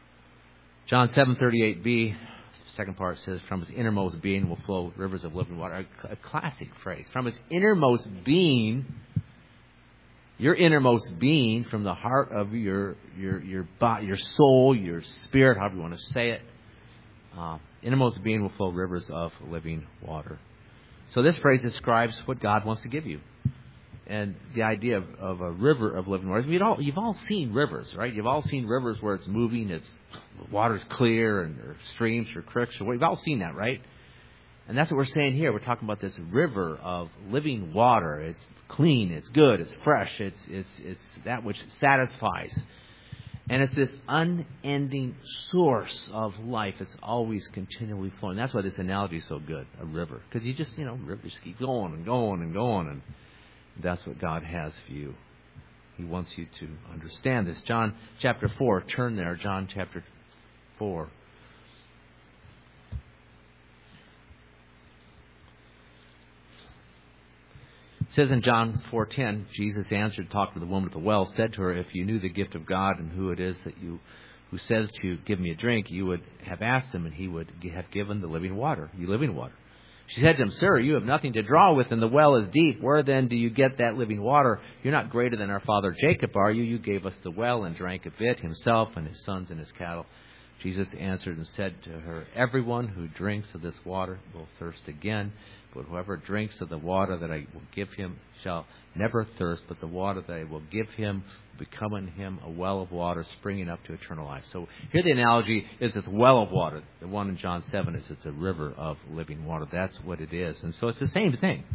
John 7:38b, second part says, from His innermost being will flow rivers of living water. A classic phrase. From His innermost being, your innermost being, from the heart of your body, your soul, your spirit, however you want to say it, innermost being will flow rivers of living water. So this phrase describes what God wants to give you. And the idea of a river of living water. You've all seen rivers, right? You've all seen rivers where it's moving, the water's clear, and or streams or creeks. We've all seen that, right? And that's what we're saying here. We're talking about this river of living water. It's clean, it's good, it's fresh, it's that which satisfies. And it's this unending source of life. It's always continually flowing. That's why this analogy is so good, a river. Because you just, rivers keep going and going and going. And that's what God has for you. He wants you to understand this. John chapter 4, turn there, John chapter 4. It says in John 4:10, Jesus answered, talking to the woman at the well, said to her, if you knew the gift of God and who it is who says to you, give me a drink, you would have asked him, and he would have given the living water, you living water. She said to him, sir, you have nothing to draw with, and the well is deep. Where then do you get that living water? You're not greater than our father Jacob, are you? You gave us the well and drank of it, himself and his sons and his cattle. Jesus answered and said to her, everyone who drinks of this water will thirst again. But whoever drinks of the water that I will give him shall never thirst, but the water that I will give him will become in him a well of water springing up to eternal life. So here the analogy is this well of water. The one in John 7 is it's a river of living water. That's what it is. And so it's the same thing.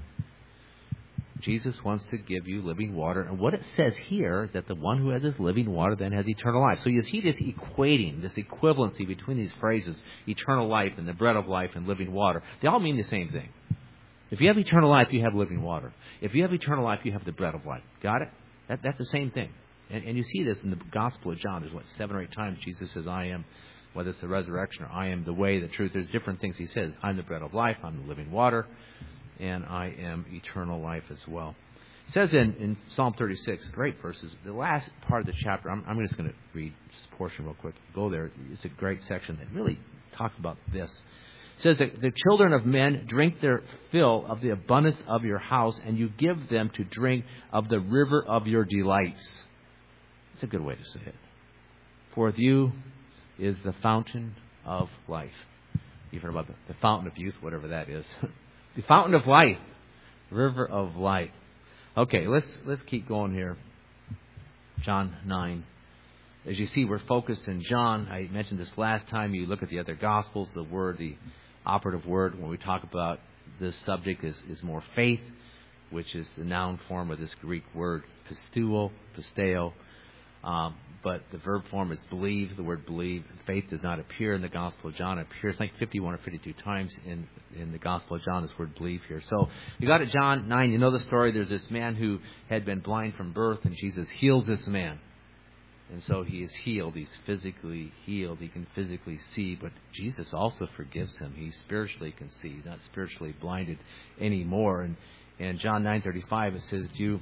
Jesus wants to give you living water. And what it says here is that the one who has this living water then has eternal life. So you see this equating, this equivalency between these phrases, eternal life and the bread of life and living water. They all mean the same thing. If you have eternal life, you have living water. If you have eternal life, you have the bread of life. Got it? That's the same thing. And you see this in the Gospel of John. There's 7 or 8 times Jesus says, I am, whether it's the resurrection or I am the way, the truth. There's different things he says. I'm the bread of life. I'm the living water. And I am eternal life as well. It says in Psalm 36, great verses. The last part of the chapter, I'm just going to read this portion real quick. Go there. It's a great section that really talks about this. It says that the children of men drink their fill of the abundance of your house, and you give them to drink of the river of your delights. It's a good way to say it. For with you is the fountain of life. You've heard about the fountain of youth, whatever that is. The fountain of life. River of life. Okay, let's keep going here. John 9. As you see, we're focused in John. I mentioned this last time. You look at the other Gospels, the operative word when we talk about this subject is more faith, which is the noun form of this Greek word pisteo. But the verb form is believe. The word believe. Faith does not appear in the Gospel of John. It appears like 51 or 52 times in the Gospel of John, this word believe here. So you got it, John 9. You know the story. There's this man who had been blind from birth, and Jesus heals this man. And so he is healed. He's physically healed. He can physically see. But Jesus also forgives him. He spiritually can see. He's not spiritually blinded anymore. And John 9:35, it says, Do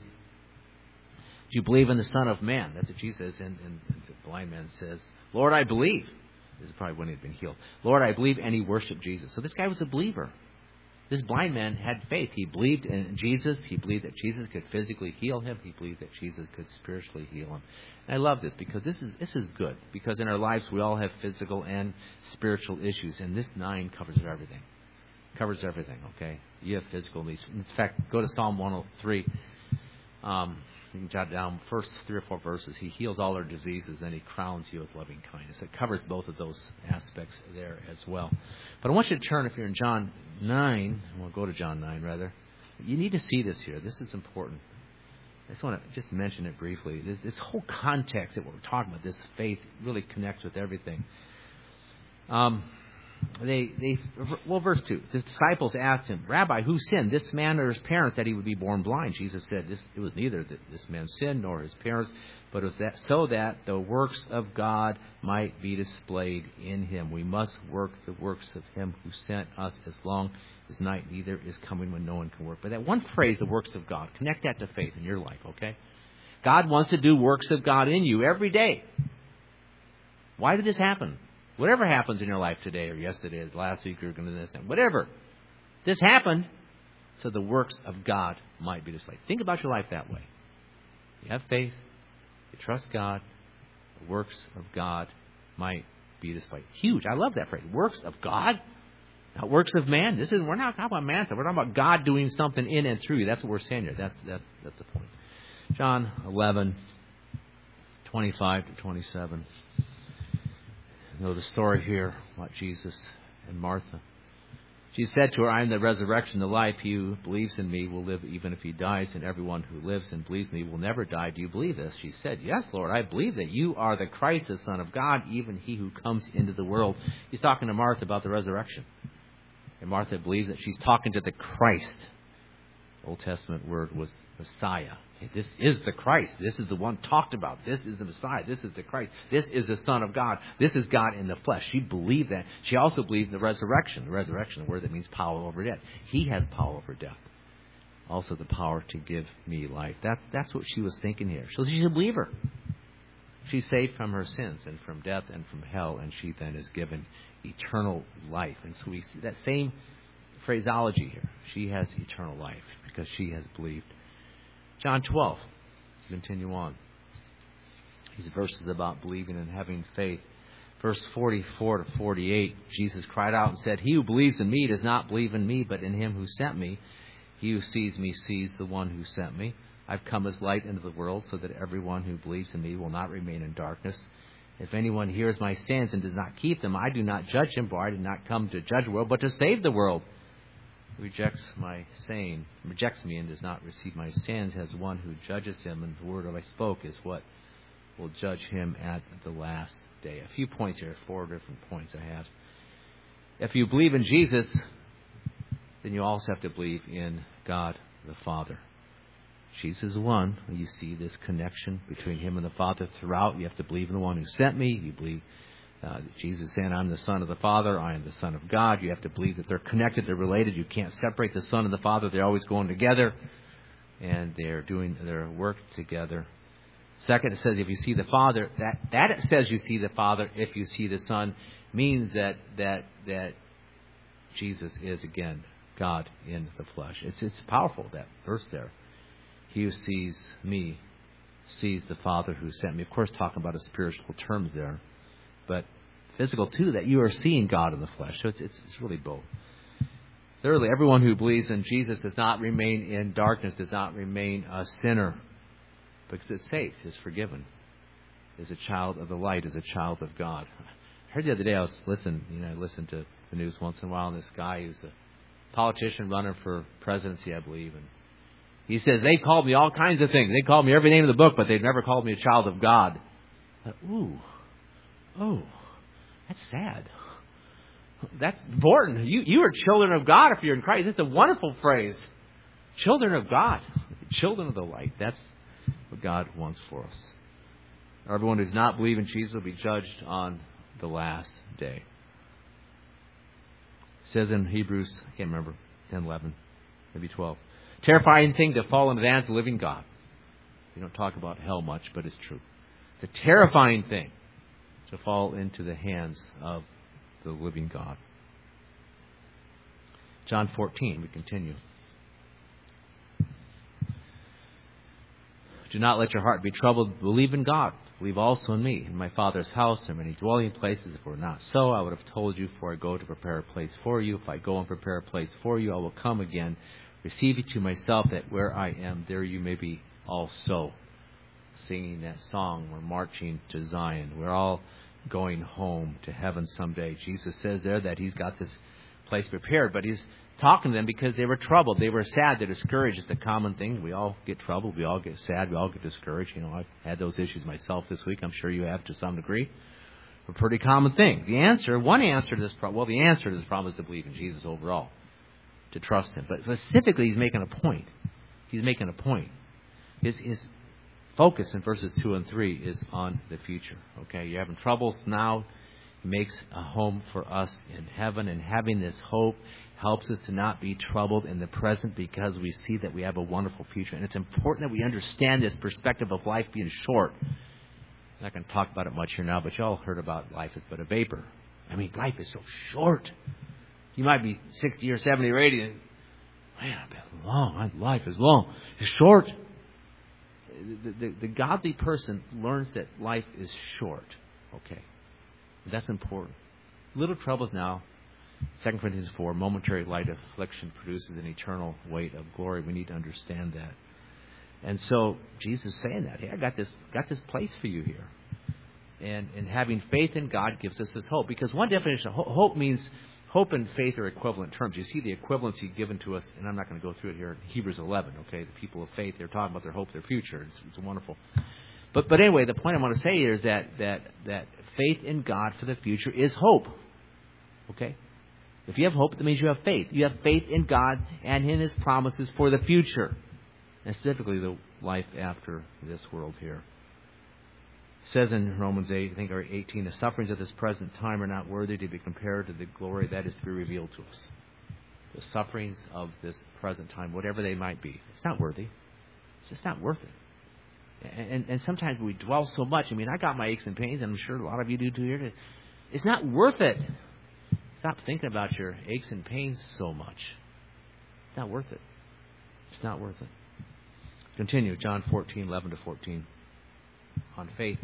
you believe in the Son of Man? That's what Jesus says. And the blind man says, Lord, I believe. This is probably when he'd been healed. Lord, I believe. And he worshiped Jesus. So this guy was a believer. This blind man had faith. He believed in Jesus. He believed that Jesus could physically heal him. He believed that Jesus could spiritually heal him. And I love this because this is good. Because in our lives we all have physical and spiritual issues. And this 9 covers everything. Covers everything, okay? You have physical needs. In fact, go to Psalm 103. You can jot down first 3 or 4 verses. He heals all our diseases, and he crowns you with loving kindness. It covers both of those aspects there as well. But I want you to turn, if you're in John 9, we'll go to John 9 rather. You need to see this here. This is important. I just want to just mention it briefly. This whole context that we're talking about, this faith, really connects with everything. Verse 2. The disciples asked him, Rabbi, who sinned, this man or his parents, that he would be born blind? Jesus said, it was neither that this man sinned nor his parents, but it was that so that the works of God might be displayed in him. We must work the works of him who sent us as long as night neither is coming when no one can work. But that one phrase, the works of God, connect that to faith in your life, okay? God wants to do works of God in you every day. Why did this happen? Whatever happens in your life today or yesterday or last week or going to this, whatever. This happened so the works of God might be displayed. Think about your life that way. You have faith. You trust God. The works of God might be displayed. Huge. I love that phrase. Works of God. Not works of man. We're not talking about man. We're talking about God doing something in and through you. That's what we're saying here. That's the point. John 11, 25 to 27. You know the story here about Jesus and Martha. She said to her, I am the resurrection, the life. He who believes in me will live even if he dies, and everyone who lives and believes in me will never die. Do you believe this? She said, Yes, Lord, I believe that you are the Christ, the Son of God, even he who comes into the world. He's talking to Martha about the resurrection. And Martha believes that she's talking to the Christ. The Old Testament word was Messiah. This is the Christ. This is the one talked about. This is the Messiah. This is the Christ. This is the Son of God. This is God in the flesh. She believed that. She also believed in the resurrection. The resurrection, a word that means power over death. He has power over death. also the power to give me life. That's what she was thinking here. So she's a believer. She's saved from her sins and from death and from hell, and she then is given eternal life. And so we see that same phraseology here. She has eternal life because she has believed. John 12. Continue on. These verses about believing and having faith. Verse 44 to 48, Jesus cried out and said, "He who believes in me does not believe in me, but in him who sent me. He who sees me sees the one who sent me. I've come as light into the world so that everyone who believes in me will not remain in darkness. If anyone hears my sayings and does not keep them, I do not judge him, for I did not come to judge the world, but to save the world. Who rejects me and does not receive my sayings has one who judges him, and the word that I spoke is what will judge him at the last day." A few points here, 4 different points I have. If you believe in Jesus, then you also have to believe in God the Father. Jesus is one. You see this connection between him and the Father throughout. You have to believe in the one who sent me. You believe Jesus saying, "I'm the Son of the Father. I am the Son of God." You have to believe that they're connected, they're related. You can't separate the Son and the Father. They're always going together, and they're doing their work together. Second, it says if you see the Father, that it says you see the Father if you see the Son, means that Jesus is, again, God in the flesh. It's powerful, that verse there. He who sees me sees the Father who sent me. Of course, talking about a spiritual terms there, but physical too, that you are seeing God in the flesh. So it's really both. Thirdly, everyone who believes in Jesus does not remain in darkness, does not remain a sinner, because it's saved, is forgiven, is a child of the light, is a child of God. I heard the other day, I listened to the news once in a while, and this guy who's a politician running for presidency, I believe, and he says, "They called me all kinds of things. They called me every name in the book, but they've never called me a child of God." I thought, that's sad. That's important. You are children of God if you're in Christ. It's a wonderful phrase. Children of God. Children of the light. That's what God wants for us. Everyone who does not believe in Jesus will be judged on the last day. It says in Hebrews, I can't remember, 10, 11, maybe 12. Terrifying thing to fall into the hands of the living God. We don't talk about hell much, but it's true. It's a terrifying thing to fall into the hands of the living God. John 14, we continue. "Do not let your heart be troubled. Believe in God. Believe also in me. In my Father's house there are many dwelling places. If it were not so, I would have told you, for I go to prepare a place for you. If I go and prepare a place for you, I will come again, receive you to myself, that where I am, there you may be also." Singing that song, we're marching to Zion. We're all going home to heaven someday. Jesus says there that he's got this place prepared, but he's talking to them because they were troubled. They were sad. They're discouraged. It's a common thing. We all get troubled. We all get sad. We all get discouraged. I've had those issues myself this week. I'm sure you have to some degree. A pretty common thing. One answer to this problem, the answer to this problem is to believe in Jesus overall, to trust him. But specifically, he's making a point. His focus in verses 2 and 3 is on the future. Okay, you're having troubles now. He makes a home for us in heaven, and having this hope helps us to not be troubled in the present because we see that we have a wonderful future. And it's important that we understand this perspective of life being short. I'm not going to talk about it much here now, but you all heard about life is but a vapor. I mean, life is so short. You might be 60 or 70 or 80 and, man, I've been long. Life is long. It's short. The godly person learns that life is short. Okay. That's important. Little troubles now. 2 Corinthians 4, momentary light affliction produces an eternal weight of glory. We need to understand that. And so Jesus is saying that, hey, I got this place for you here. And having faith in God gives us this hope. Because one definition of hope means hope and faith are equivalent terms. You see the equivalency given to us, and I'm not going to go through it here in Hebrews 11, okay? The people of faith, they're talking about their hope, their future. It's wonderful. But anyway, the point I want to say here is that faith in God for the future is hope. Okay? If you have hope, that means you have faith. You have faith in God and in his promises for the future. And specifically the life after this world here. It says in Romans 8, I think, or 18, the sufferings of this present time are not worthy to be compared to the glory that is to be revealed to us. the sufferings of this present time, whatever they might be. It's not worthy. It's just not worth it. And sometimes we dwell so much. I mean, I got my aches and pains, and I'm sure a lot of you do too here. It's not worth it. Stop thinking about your aches and pains so much. It's not worth it. It's not worth it. Continue, John 14:11-14. On faith.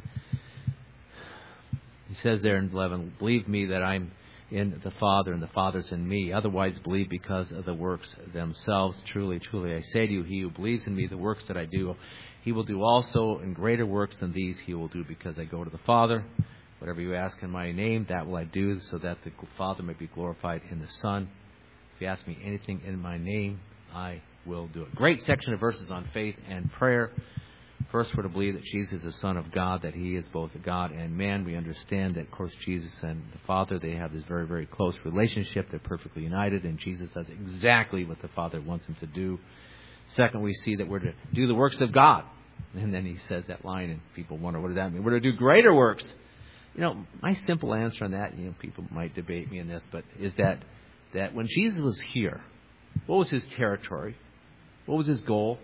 He says there in 11, believe me that I'm in the Father and the Father's in me. Otherwise believe because of the works themselves. Truly, truly, I say to you, he who believes in me, the works that I do, he will do also, and greater works than these he will do, because I go to the Father. Whatever you ask in my name, that will I do, so that the Father may be glorified in the Son. If you ask me anything in my name, I will do it. Great section of verses on faith and prayer. First, we're to believe that Jesus is the Son of God, that he is both God and man. We understand that, of course, Jesus and the Father, they have this very, very close relationship. They're perfectly united, and Jesus does exactly what the Father wants him to do. Second, we see that we're to do the works of God. And then he says that line, and people wonder, what does that mean? We're to do greater works. You know, my simple answer on that, people might debate me in this, but is that when Jesus was here, what was his territory? What was his goal?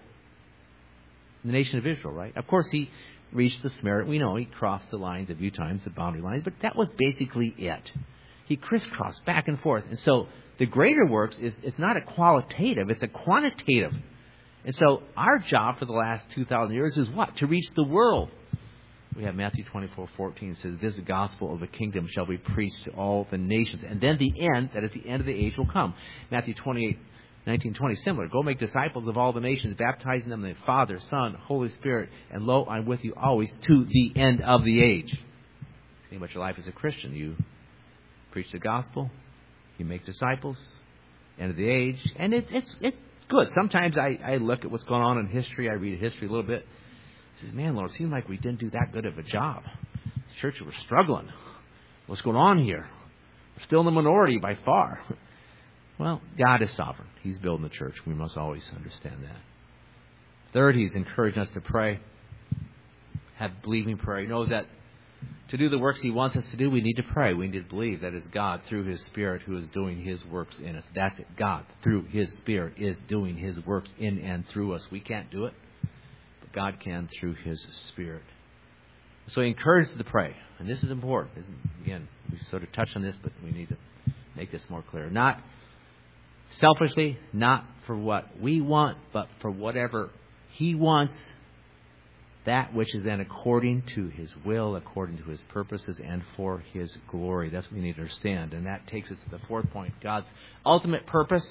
The nation of Israel, right? Of course, he reached the Samaritan. We know he crossed the lines a few times, the boundary lines, but that was basically it. He crisscrossed back and forth. And so the greater works it's not a qualitative, it's a quantitative. And so our job for the last 2,000 years is what? To reach the world. We have Matthew 24:14 says, this gospel of the kingdom shall be preached to all the nations. And then the end, that is the end of the age, will come. Matthew 28:19-20, similar. Go make disciples of all the nations, baptizing them in the Father, Son, Holy Spirit, and lo, I'm with you always to the end of the age. Think about your life as a Christian. You preach the gospel, you make disciples, end of the age, and it's good. Sometimes I look at what's going on in history. I read history a little bit. I says, man, Lord, it seems like we didn't do that good of a job. The church was struggling. What's going on here? We're still in the minority by far. Well, God is sovereign. He's building the church. We must always understand that. Third, he's encouraging us to pray. Have believing prayer. He knows that to do the works he wants us to do, we need to pray. We need to believe that it's God through his Spirit who is doing his works in us. That's it. God through his Spirit is doing his works in and through us. We can't do it, but God can through his Spirit. So he encourages us to pray. And this is important. Again, we sort of touched on this, but we need to make this more clear. Not selfishly, not for what we want, but for whatever he wants, that which is then according to his will, according to his purposes, and for his glory. That's what we need to understand. And that takes us to the fourth point. God's ultimate purpose,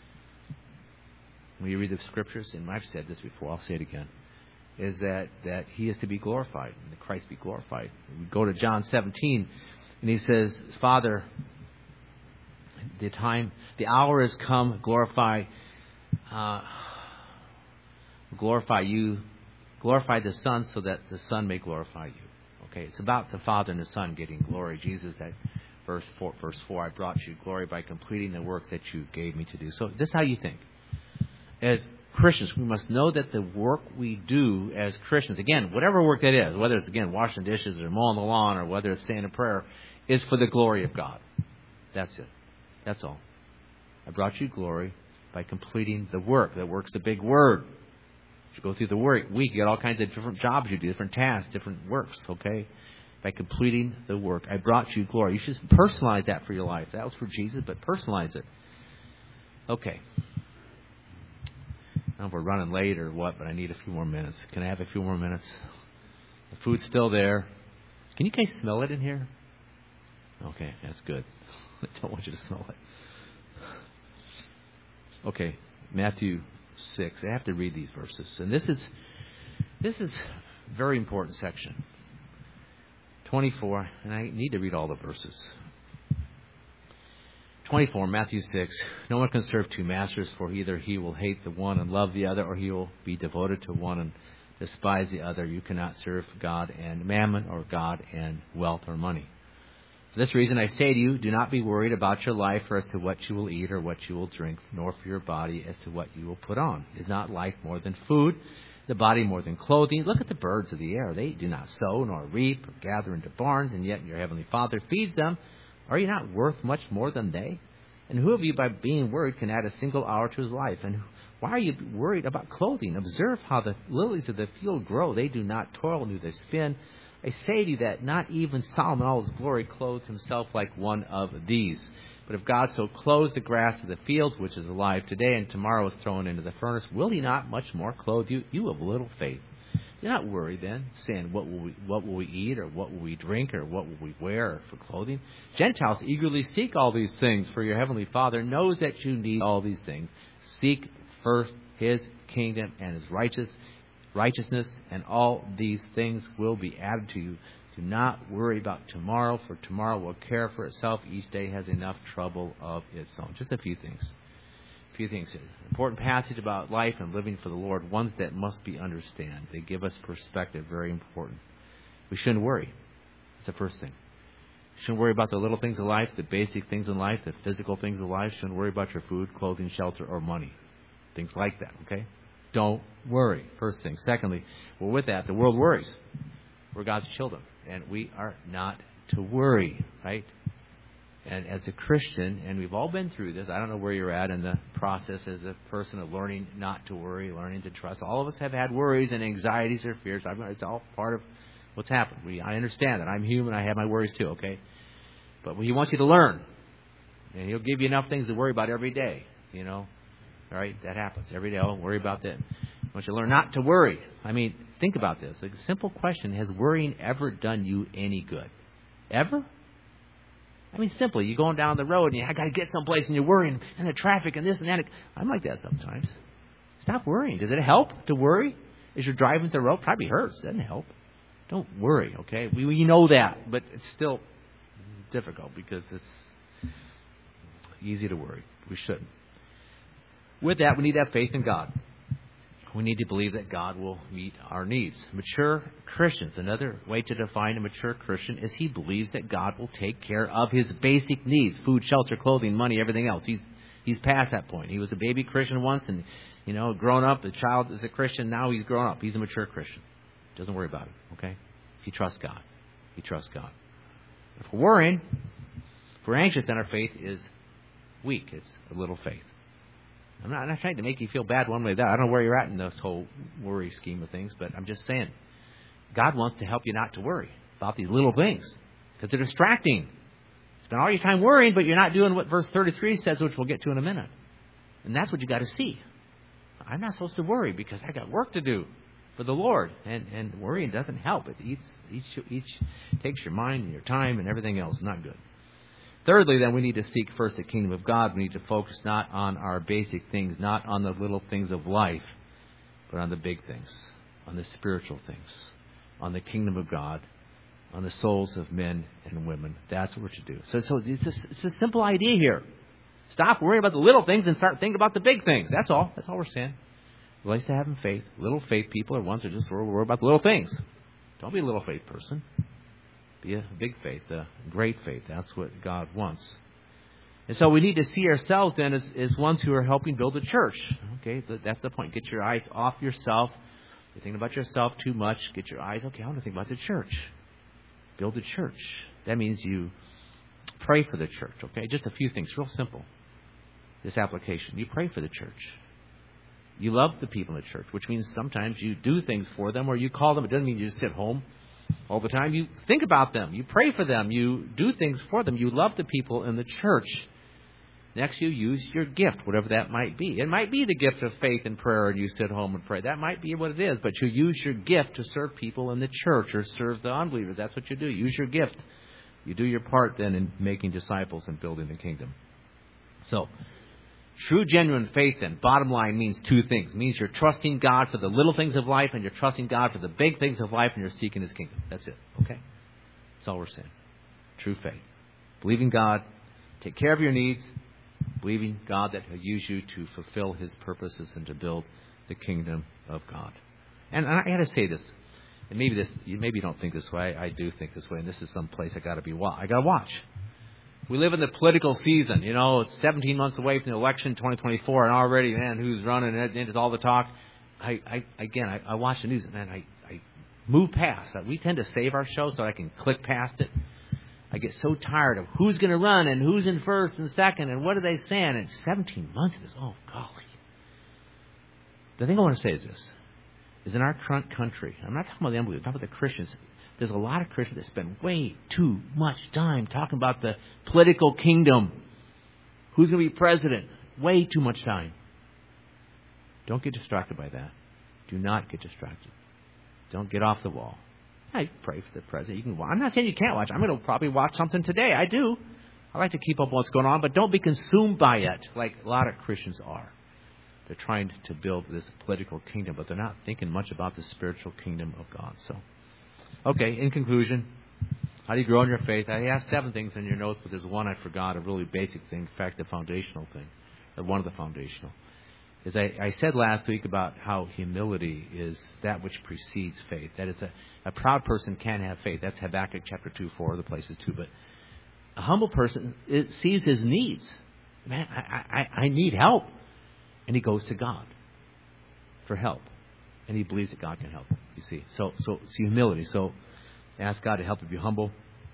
when you read the scriptures, and I've said this before, I'll say it again, is that he is to be glorified, and that Christ be glorified. We go to John 17, and he says, Father, the hour has come, glorify you, glorify the Son, so that the Son may glorify you. Okay, it's about the Father and the Son getting glory. Jesus, that verse 4, I brought you glory by completing the work that you gave me to do. So this is how you think. As Christians, we must know that the work we do as Christians, again, whatever work that is, whether it's, again, washing dishes or mowing the lawn or whether it's saying a prayer, is for the glory of God. That's it. That's all. I brought you glory by completing the work. That work's a big word. You go through the week, you get all kinds of different jobs you do, different tasks, different works, okay? By completing the work. I brought you glory. You should personalize that for your life. That was for Jesus, but personalize it. Okay. I don't know if we're running late or what, but I need a few more minutes. Can I have a few more minutes? The food's still there. Can you guys smell it in here? Okay, that's good. I don't want you to smell it. Okay, Matthew 6. I have to read these verses. And this is a very important section. 24, and I need to read all the verses. 24, Matthew 6. No one can serve two masters, for either he will hate the one and love the other, or he will be devoted to one and despise the other. You cannot serve God and mammon, or God and wealth or money. For this reason I say to you, do not be worried about your life, or as to what you will eat or what you will drink, nor for your body as to what you will put on. Is not life more than food, the body more than clothing? Look at the birds of the air. They do not sow, nor reap, or gather into barns, and yet your heavenly Father feeds them. Are you not worth much more than they? And who of you, by being worried, can add a single hour to his life? And why are you worried about clothing? Observe how the lilies of the field grow. They do not toil, neither spin. I say to you that not even Solomon, in all his glory, clothed himself like one of these. But if God so clothes the grass of the fields, which is alive today and tomorrow is thrown into the furnace, will he not much more clothe you, you of little faith? Do not worry then, saying, what will we eat, or what will we drink, or what will we wear for clothing? Gentiles eagerly seek all these things, for your heavenly Father knows that you need all these things. Seek first his kingdom and his righteousness, and all these things will be added to you. Do not worry about tomorrow, for tomorrow will care for itself. Each day has enough trouble of its own. Just a few things. Important passage about life and living for the Lord, ones that must be understood. They give us perspective, very important. We shouldn't worry. That's the first thing. Shouldn't worry about the little things of life, the basic things in life, the physical things of life. Shouldn't worry about your food, clothing, shelter, or money. Things like that, okay? Don't worry, first thing. Secondly, well, with that, the world worries. We're God's children, and we are not to worry, right? And as a Christian, and we've all been through this, I don't know where you're at in the process as a person of learning not to worry, learning to trust. All of us have had worries and anxieties or fears. It's all part of what's happened. I understand that. I'm human. I have my worries too, okay? But he wants you to learn. And he'll give you enough things to worry about every day, you know. All right? That happens. Every day, I'll worry about that. I want you to learn not to worry. I mean, think about this. Like, a simple question, has worrying ever done you any good? Ever? I mean, simply, you're going down the road and I got to get someplace and you're worrying and the traffic and this and that. I'm like that sometimes. Stop worrying. Does it help to worry? As you're driving the road, probably hurts. Doesn't help. Don't worry, okay? We know that, but it's still difficult because it's easy to worry. We shouldn't. With that, we need to have faith in God. We need to believe that God will meet our needs. Mature Christians, another way to define a mature Christian is he believes that God will take care of his basic needs, food, shelter, clothing, money, everything else. He's past that point. He was a baby Christian once and, grown up. The child is a Christian. Now he's grown up. He's a mature Christian. Doesn't worry about it, okay? He trusts God. He trusts God. If we're worrying, if we're anxious, then our faith is weak. It's a little faith. I'm not trying to make you feel bad one way or the other. I don't know where you're at in this whole worry scheme of things, but I'm just saying, God wants to help you not to worry about these little things because they're distracting. Spend all your time worrying, but you're not doing what verse 33 says, which we'll get to in a minute. And that's what you got to see. I'm not supposed to worry because I got work to do for the Lord, and worrying doesn't help. It each takes your mind and your time and everything else. Not good. Thirdly, then, we need to seek first the kingdom of God. We need to focus not on our basic things, not on the little things of life, but on the big things, on the spiritual things, on the kingdom of God, on the souls of men and women. That's what we're to do. So it's a simple idea here. Stop worrying about the little things and start thinking about the big things. That's all. That's all we're saying. It relates to having faith. Little faith people are ones who just worry about the little things. Don't be a little faith person. Be a big faith, a great faith. That's what God wants. And so we need to see ourselves then as ones who are helping build a church. Okay, that's the point. Get your eyes off yourself. You're thinking about yourself too much. Get your eyes, okay, I want to think about the church. Build a church. That means you pray for the church. Okay, just a few things, real simple. This application. You pray for the church. You love the people in the church, which means sometimes you do things for them or you call them. It doesn't mean you just sit home all the time. You think about them. You pray for them. You do things for them. You love the people in the church. Next, you use your gift, whatever that might be. It might be the gift of faith and prayer, and you sit home and pray. That might be what it is. But you use your gift to serve people in the church or serve the unbelievers. That's what you do. Use your gift. You do your part then in making disciples and building the kingdom. So, true, genuine faith, then, bottom line, means two things. It means you're trusting God for the little things of life, and you're trusting God for the big things of life, and you're seeking His kingdom. That's it. Okay? That's all we're saying. True faith. Believing God, take care of your needs, believing God that He'll use you to fulfill His purposes and to build the kingdom of God. And I got to say this, and maybe you don't think this way. I do think this way, and this is some place I got to watch. We live in the political season. It's 17 months away from the election, 2024, and already, man, who's running? It's all the talk. I watch the news, and man, I move past that. We tend to save our show so I can click past it. I get so tired of who's going to run and who's in first and second and what are they saying. And 17 months of this. Oh, golly. The thing I want to say is this. Is in our current country, I'm not talking about the unbelievers, I'm talking about the Christians. There's a lot of Christians that spend way too much time talking about the political kingdom. Who's going to be president? Way too much time. Don't get distracted by that. Do not get distracted. Don't get off the wall. I pray for the president. You can. I'm not saying you can't watch. I'm going to probably watch something today. I do. I like to keep up what's going on, but don't be consumed by it like a lot of Christians are. They're trying to build this political kingdom, but they're not thinking much about the spiritual kingdom of God. So, okay, in conclusion, how do you grow in your faith? I have 7 things in your notes, but there's one I forgot, a really basic thing. In fact, the foundational thing, or one of the foundational. Is I said last week about how humility is that which precedes faith. That is, a proud person can have faith. That's Habakkuk chapter 2, 4 other places too. But a humble person sees his needs. Man, I need help. And he goes to God for help. And he believes that God can help him, you see. So it's humility. So ask God to help you be humble.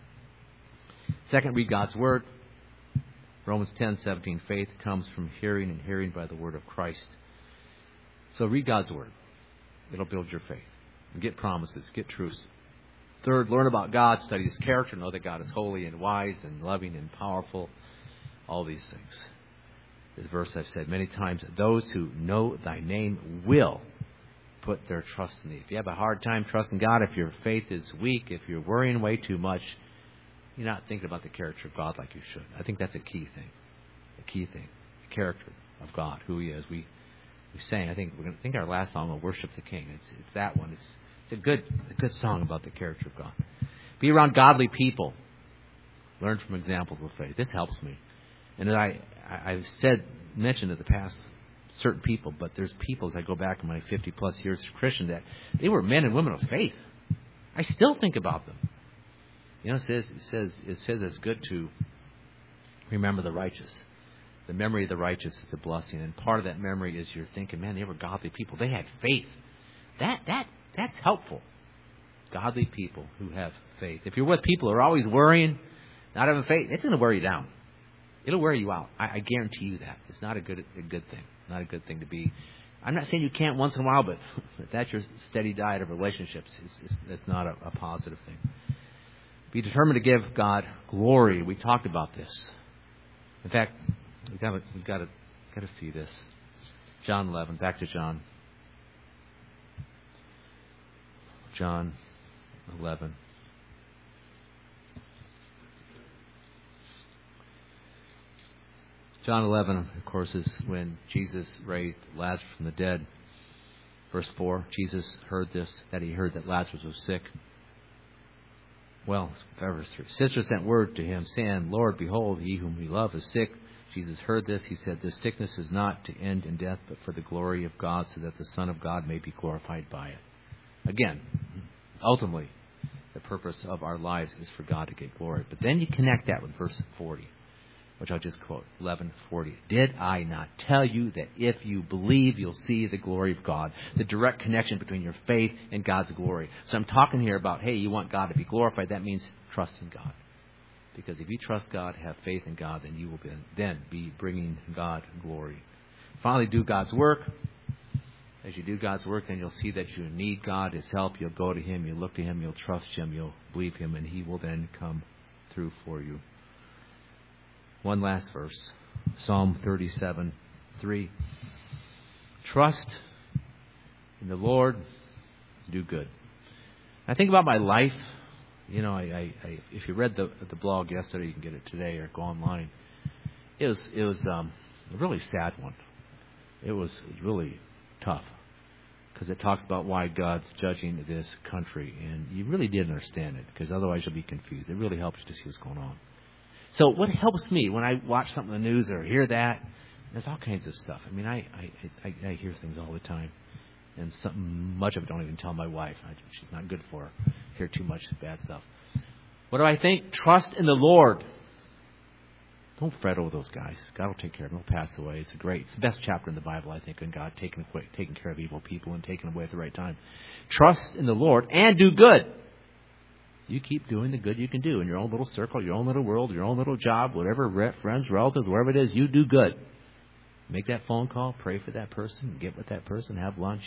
Second, read God's Word. Romans 10:17, faith comes from hearing and hearing by the Word of Christ. So read God's Word. It'll build your faith. Get promises, get truths. Third, learn about God, study His character, know that God is holy and wise and loving and powerful. All these things. This verse I've said many times, those who know thy name will put their trust in thee. If you have a hard time trusting God, if your faith is weak, if you're worrying way too much, you're not thinking about the character of God like you should. I think that's a key thing. A key thing. The character of God, who He is. We sang, I think we're going to think our last song will Worship the King. It's that one. It's a good song about the character of God. Be around godly people. Learn from examples of faith. This helps me. And I've mentioned in the past certain people, but there's people as I go back in my 50-plus years as Christian that they were men and women of faith. I still think about them. You know, it says it's good to remember the righteous. The memory of the righteous is a blessing, and part of that memory is you're thinking, man, they were godly people. They had faith. That's helpful. Godly people who have faith. If you're with people who are always worrying, not having faith, it's going to wear you down. It'll wear you out. I guarantee you that. It's not a good thing. Not a good thing to be. I'm not saying you can't once in a while, but if that's your steady diet of relationships, it's not a positive thing. Be determined to give God glory. We talked about this. In fact, we've got to see this. John 11. Back to John. John 11. John 11, of course, is when Jesus raised Lazarus from the dead. Verse 4, Jesus heard that he heard that Lazarus was sick. Well, verse 3, sister sent word to him, saying, Lord, behold, he whom we love is sick. Jesus heard this. He said, this sickness is not to end in death, but for the glory of God, so that the Son of God may be glorified by it. Again, ultimately, the purpose of our lives is for God to get glory. But then you connect that with verse 40. Which I'll just quote, 11:40. Did I not tell you that if you believe, you'll see the glory of God? The direct connection between your faith and God's glory. So I'm talking here about, hey, you want God to be glorified. That means trust in God. Because if you trust God, have faith in God, then you will then be bringing God glory. Finally, do God's work. As you do God's work, then you'll see that you need God, His help. You'll go to Him. You'll look to Him. You'll trust Him. You'll believe Him. And He will then come through for you. One last verse, Psalm 37:3. Trust in the Lord, do good. I think about my life. You know, I if you read the blog yesterday, you can get it today or go online. It was a really sad one. It was really tough because it talks about why God's judging this country, and you really didn't understand it because otherwise you'll be confused. It really helps you to see what's going on. So what helps me when I watch something on the news or hear that, there's all kinds of stuff. I mean, I hear things all the time. And much of it I don't even tell my wife. She's not good for her. Hear too much bad stuff. What do I think? Trust in the Lord. Don't fret over those guys. God will take care of them. They'll pass away. It's the best chapter in the Bible, I think, on God taking care of evil people and taking them away at the right time. Trust in the Lord and do good. You keep doing the good you can do in your own little circle, your own little world, your own little job, whatever, friends, relatives, wherever it is, you do good. Make that phone call, pray for that person, get with that person, have lunch,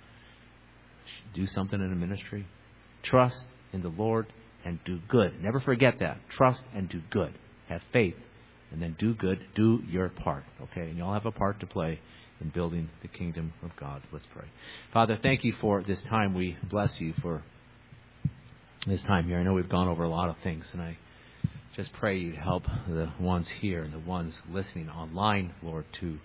do something in the ministry. Trust in the Lord and do good. Never forget that. Trust and do good. Have faith and then do good. Do your part. Okay? And you all have a part to play in building the kingdom of God. Let's pray. Father, thank you for this time. We bless you for this time here. I know we've gone over a lot of things, and I just pray you'd help the ones here and the ones listening online, Lord, to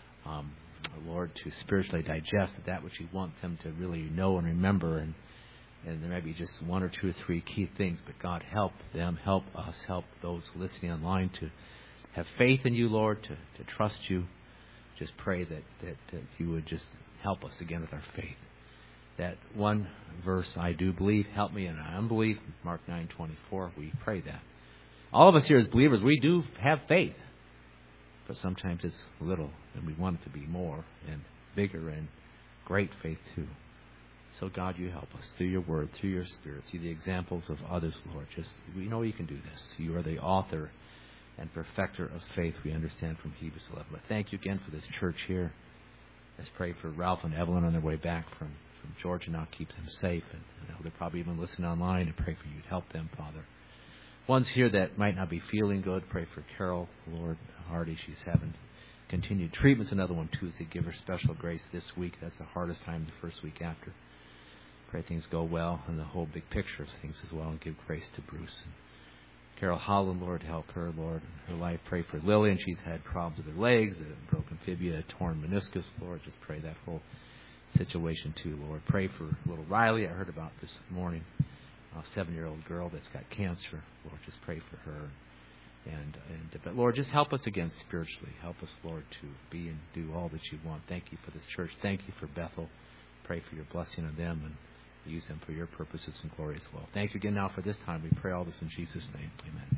spiritually digest that which you want them to really know and remember. And there may be just one or two or three key things, but God, help them, help us, help those listening online to have faith in you, Lord, to trust you. Just pray that you would just help us again with our faith. That one verse, I do believe, help me in my unbelief, Mark 9:24, we pray that. All of us here as believers, we do have faith, but sometimes it's little, and we want it to be more and bigger and great faith too. So God, you help us through your word, through your spirit, through the examples of others, Lord. Just, we know you can do this. You are the author and perfecter of faith, we understand from Hebrews 11. But thank you again for this church here. Let's pray for Ralph and Evelyn on their way back from Georgia. Now keep them safe. And I know they're probably even listening online, and pray for you to help them, Father. Ones here that might not be feeling good, pray for Carol, Lord Hardy. She's having continued treatments. Another one Tuesday. Give her special grace this week. That's the hardest time, the first week after. Pray things go well and the whole big picture of things as well, and give grace to Bruce. And Carol Holland, Lord, help her, Lord, in her life. Pray for Lily, and she's had problems with her legs, a broken fibula, a torn meniscus, Lord. Just pray that whole situation too, Lord. Pray for little Riley. I heard about this morning, a 7-year-old girl that's got cancer. Lord, just pray for her. But Lord, just help us again spiritually. Help us, Lord, to be and do all that you want. Thank you for this church. Thank you for Bethel. Pray for your blessing on them and use them for your purposes and glory as well. Thank you again now for this time. We pray all this in Jesus' name. Amen.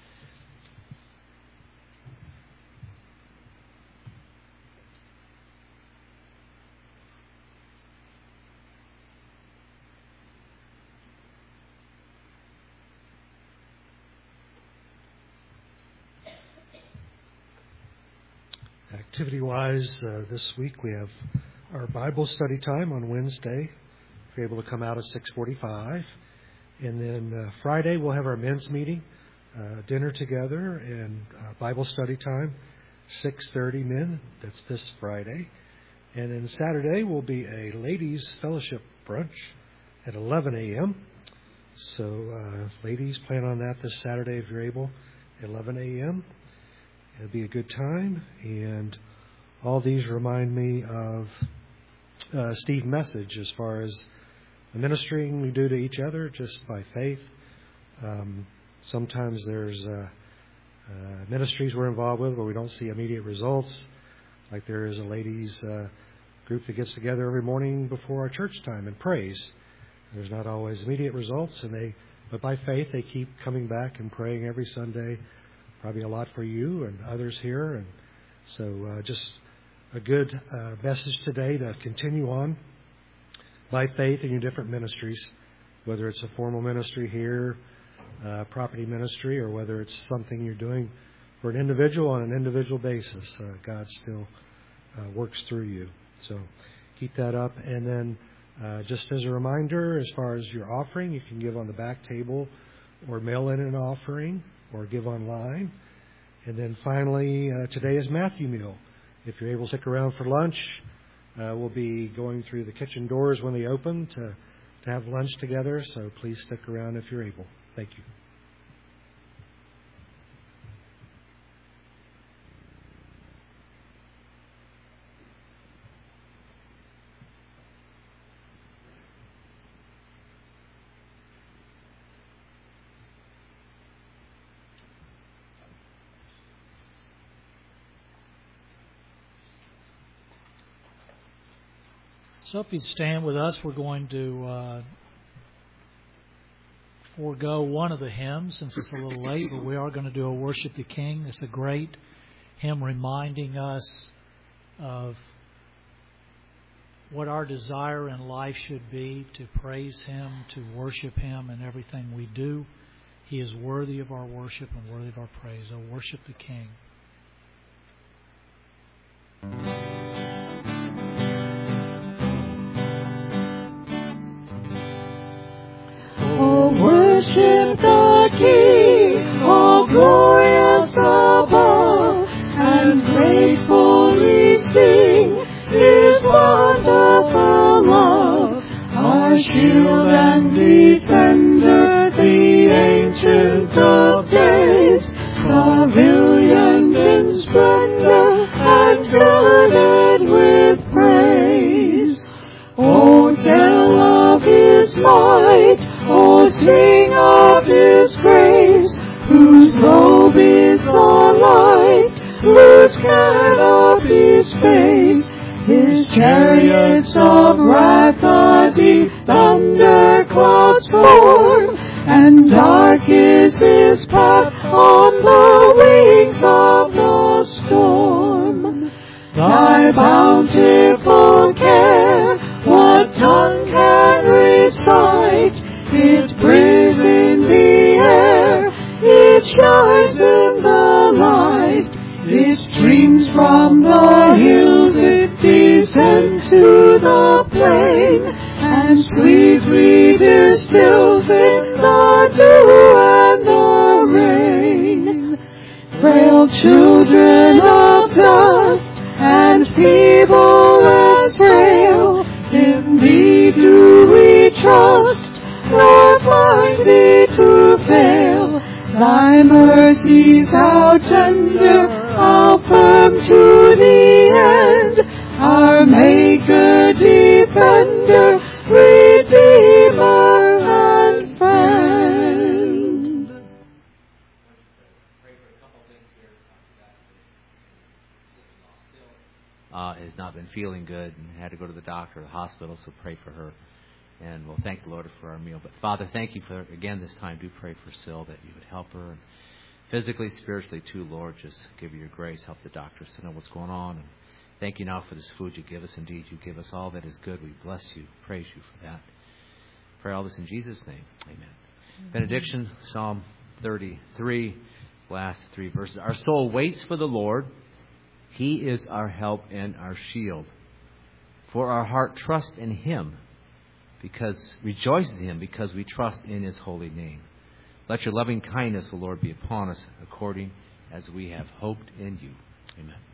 Activity-wise, this week we have our Bible study time on Wednesday. If you're able to come out at 6:45. And then Friday we'll have our men's meeting, dinner together, and Bible study time, 6:30 men. That's this Friday. And then Saturday will be a ladies' fellowship brunch at 11 a.m. So ladies, plan on that this Saturday if you're able, at 11 a.m. It'll be a good time. And all these remind me of Steve's message as far as the ministering we do to each other just by faith. Sometimes there's ministries we're involved with where we don't see immediate results. Like there is a ladies group that gets together every morning before our church time and prays. There's not always immediate results, but by faith they keep coming back and praying every Sunday. Probably a lot for you and others here. And so just a good message today to continue on by faith in your different ministries, whether it's a formal ministry here, property ministry, or whether it's something you're doing for an individual on an individual basis. God still works through you. So keep that up. And then just as a reminder, as far as your offering, you can give on the back table or mail in an offering or give online. And then finally, today is Matthew Meal. If you're able to stick around for lunch, we'll be going through the kitchen doors when they open to have lunch together. So please stick around if you're able. Thank you. So if you'd stand with us, we're going to forego one of the hymns since it's a little late, but we are going to do a Worship the King. It's a great hymn reminding us of what our desire in life should be, to praise Him, to worship Him in everything we do. He is worthy of our worship and worthy of our praise. Oh, worship the King. Oh, worship the King, oh, glorious above, and gratefully sing His wonderful love. Our shield and defender, the Ancient of Days, pavilioned in splendor and girded with praise. Oh, tell of His might, oh, sing of His grace, whose robe is the light, whose canopy's face. His chariots of wrath the deep thunder clouds form, and dark is His path on the wings of the storm. Thy bountiful care, what tongue can recite? It breathes in the air, it shines in the light. It streams from the hills, it descends to the plain, and sweetly distills in the dew and the rain. Frail children of dust, and feeble as frail, in Thee do we trust, nor find Thee to fail. Thy mercies how tender, how firm to the end, our Maker, Defender, Redeemer, and Friend. Has not been feeling good and had to go to the doctor or the hospital, so pray for her. And we'll thank the Lord for our meal. But Father, thank you for, again, this time. Do pray for Sil, that you would help her. And physically, spiritually, too, Lord, just give her your grace. Help the doctors to know what's going on. And thank you now for this food you give us. Indeed, you give us all that is good. We bless you, praise you for that. Pray all this in Jesus' name. Amen. Benediction, Psalm 33, last 3 verses. Our soul waits for the Lord. He is our help and our shield. For our heart trusts in Him, rejoices in Him, because we trust in His holy name. Let your loving kindness, O Lord, be upon us according as we have hoped in you. Amen.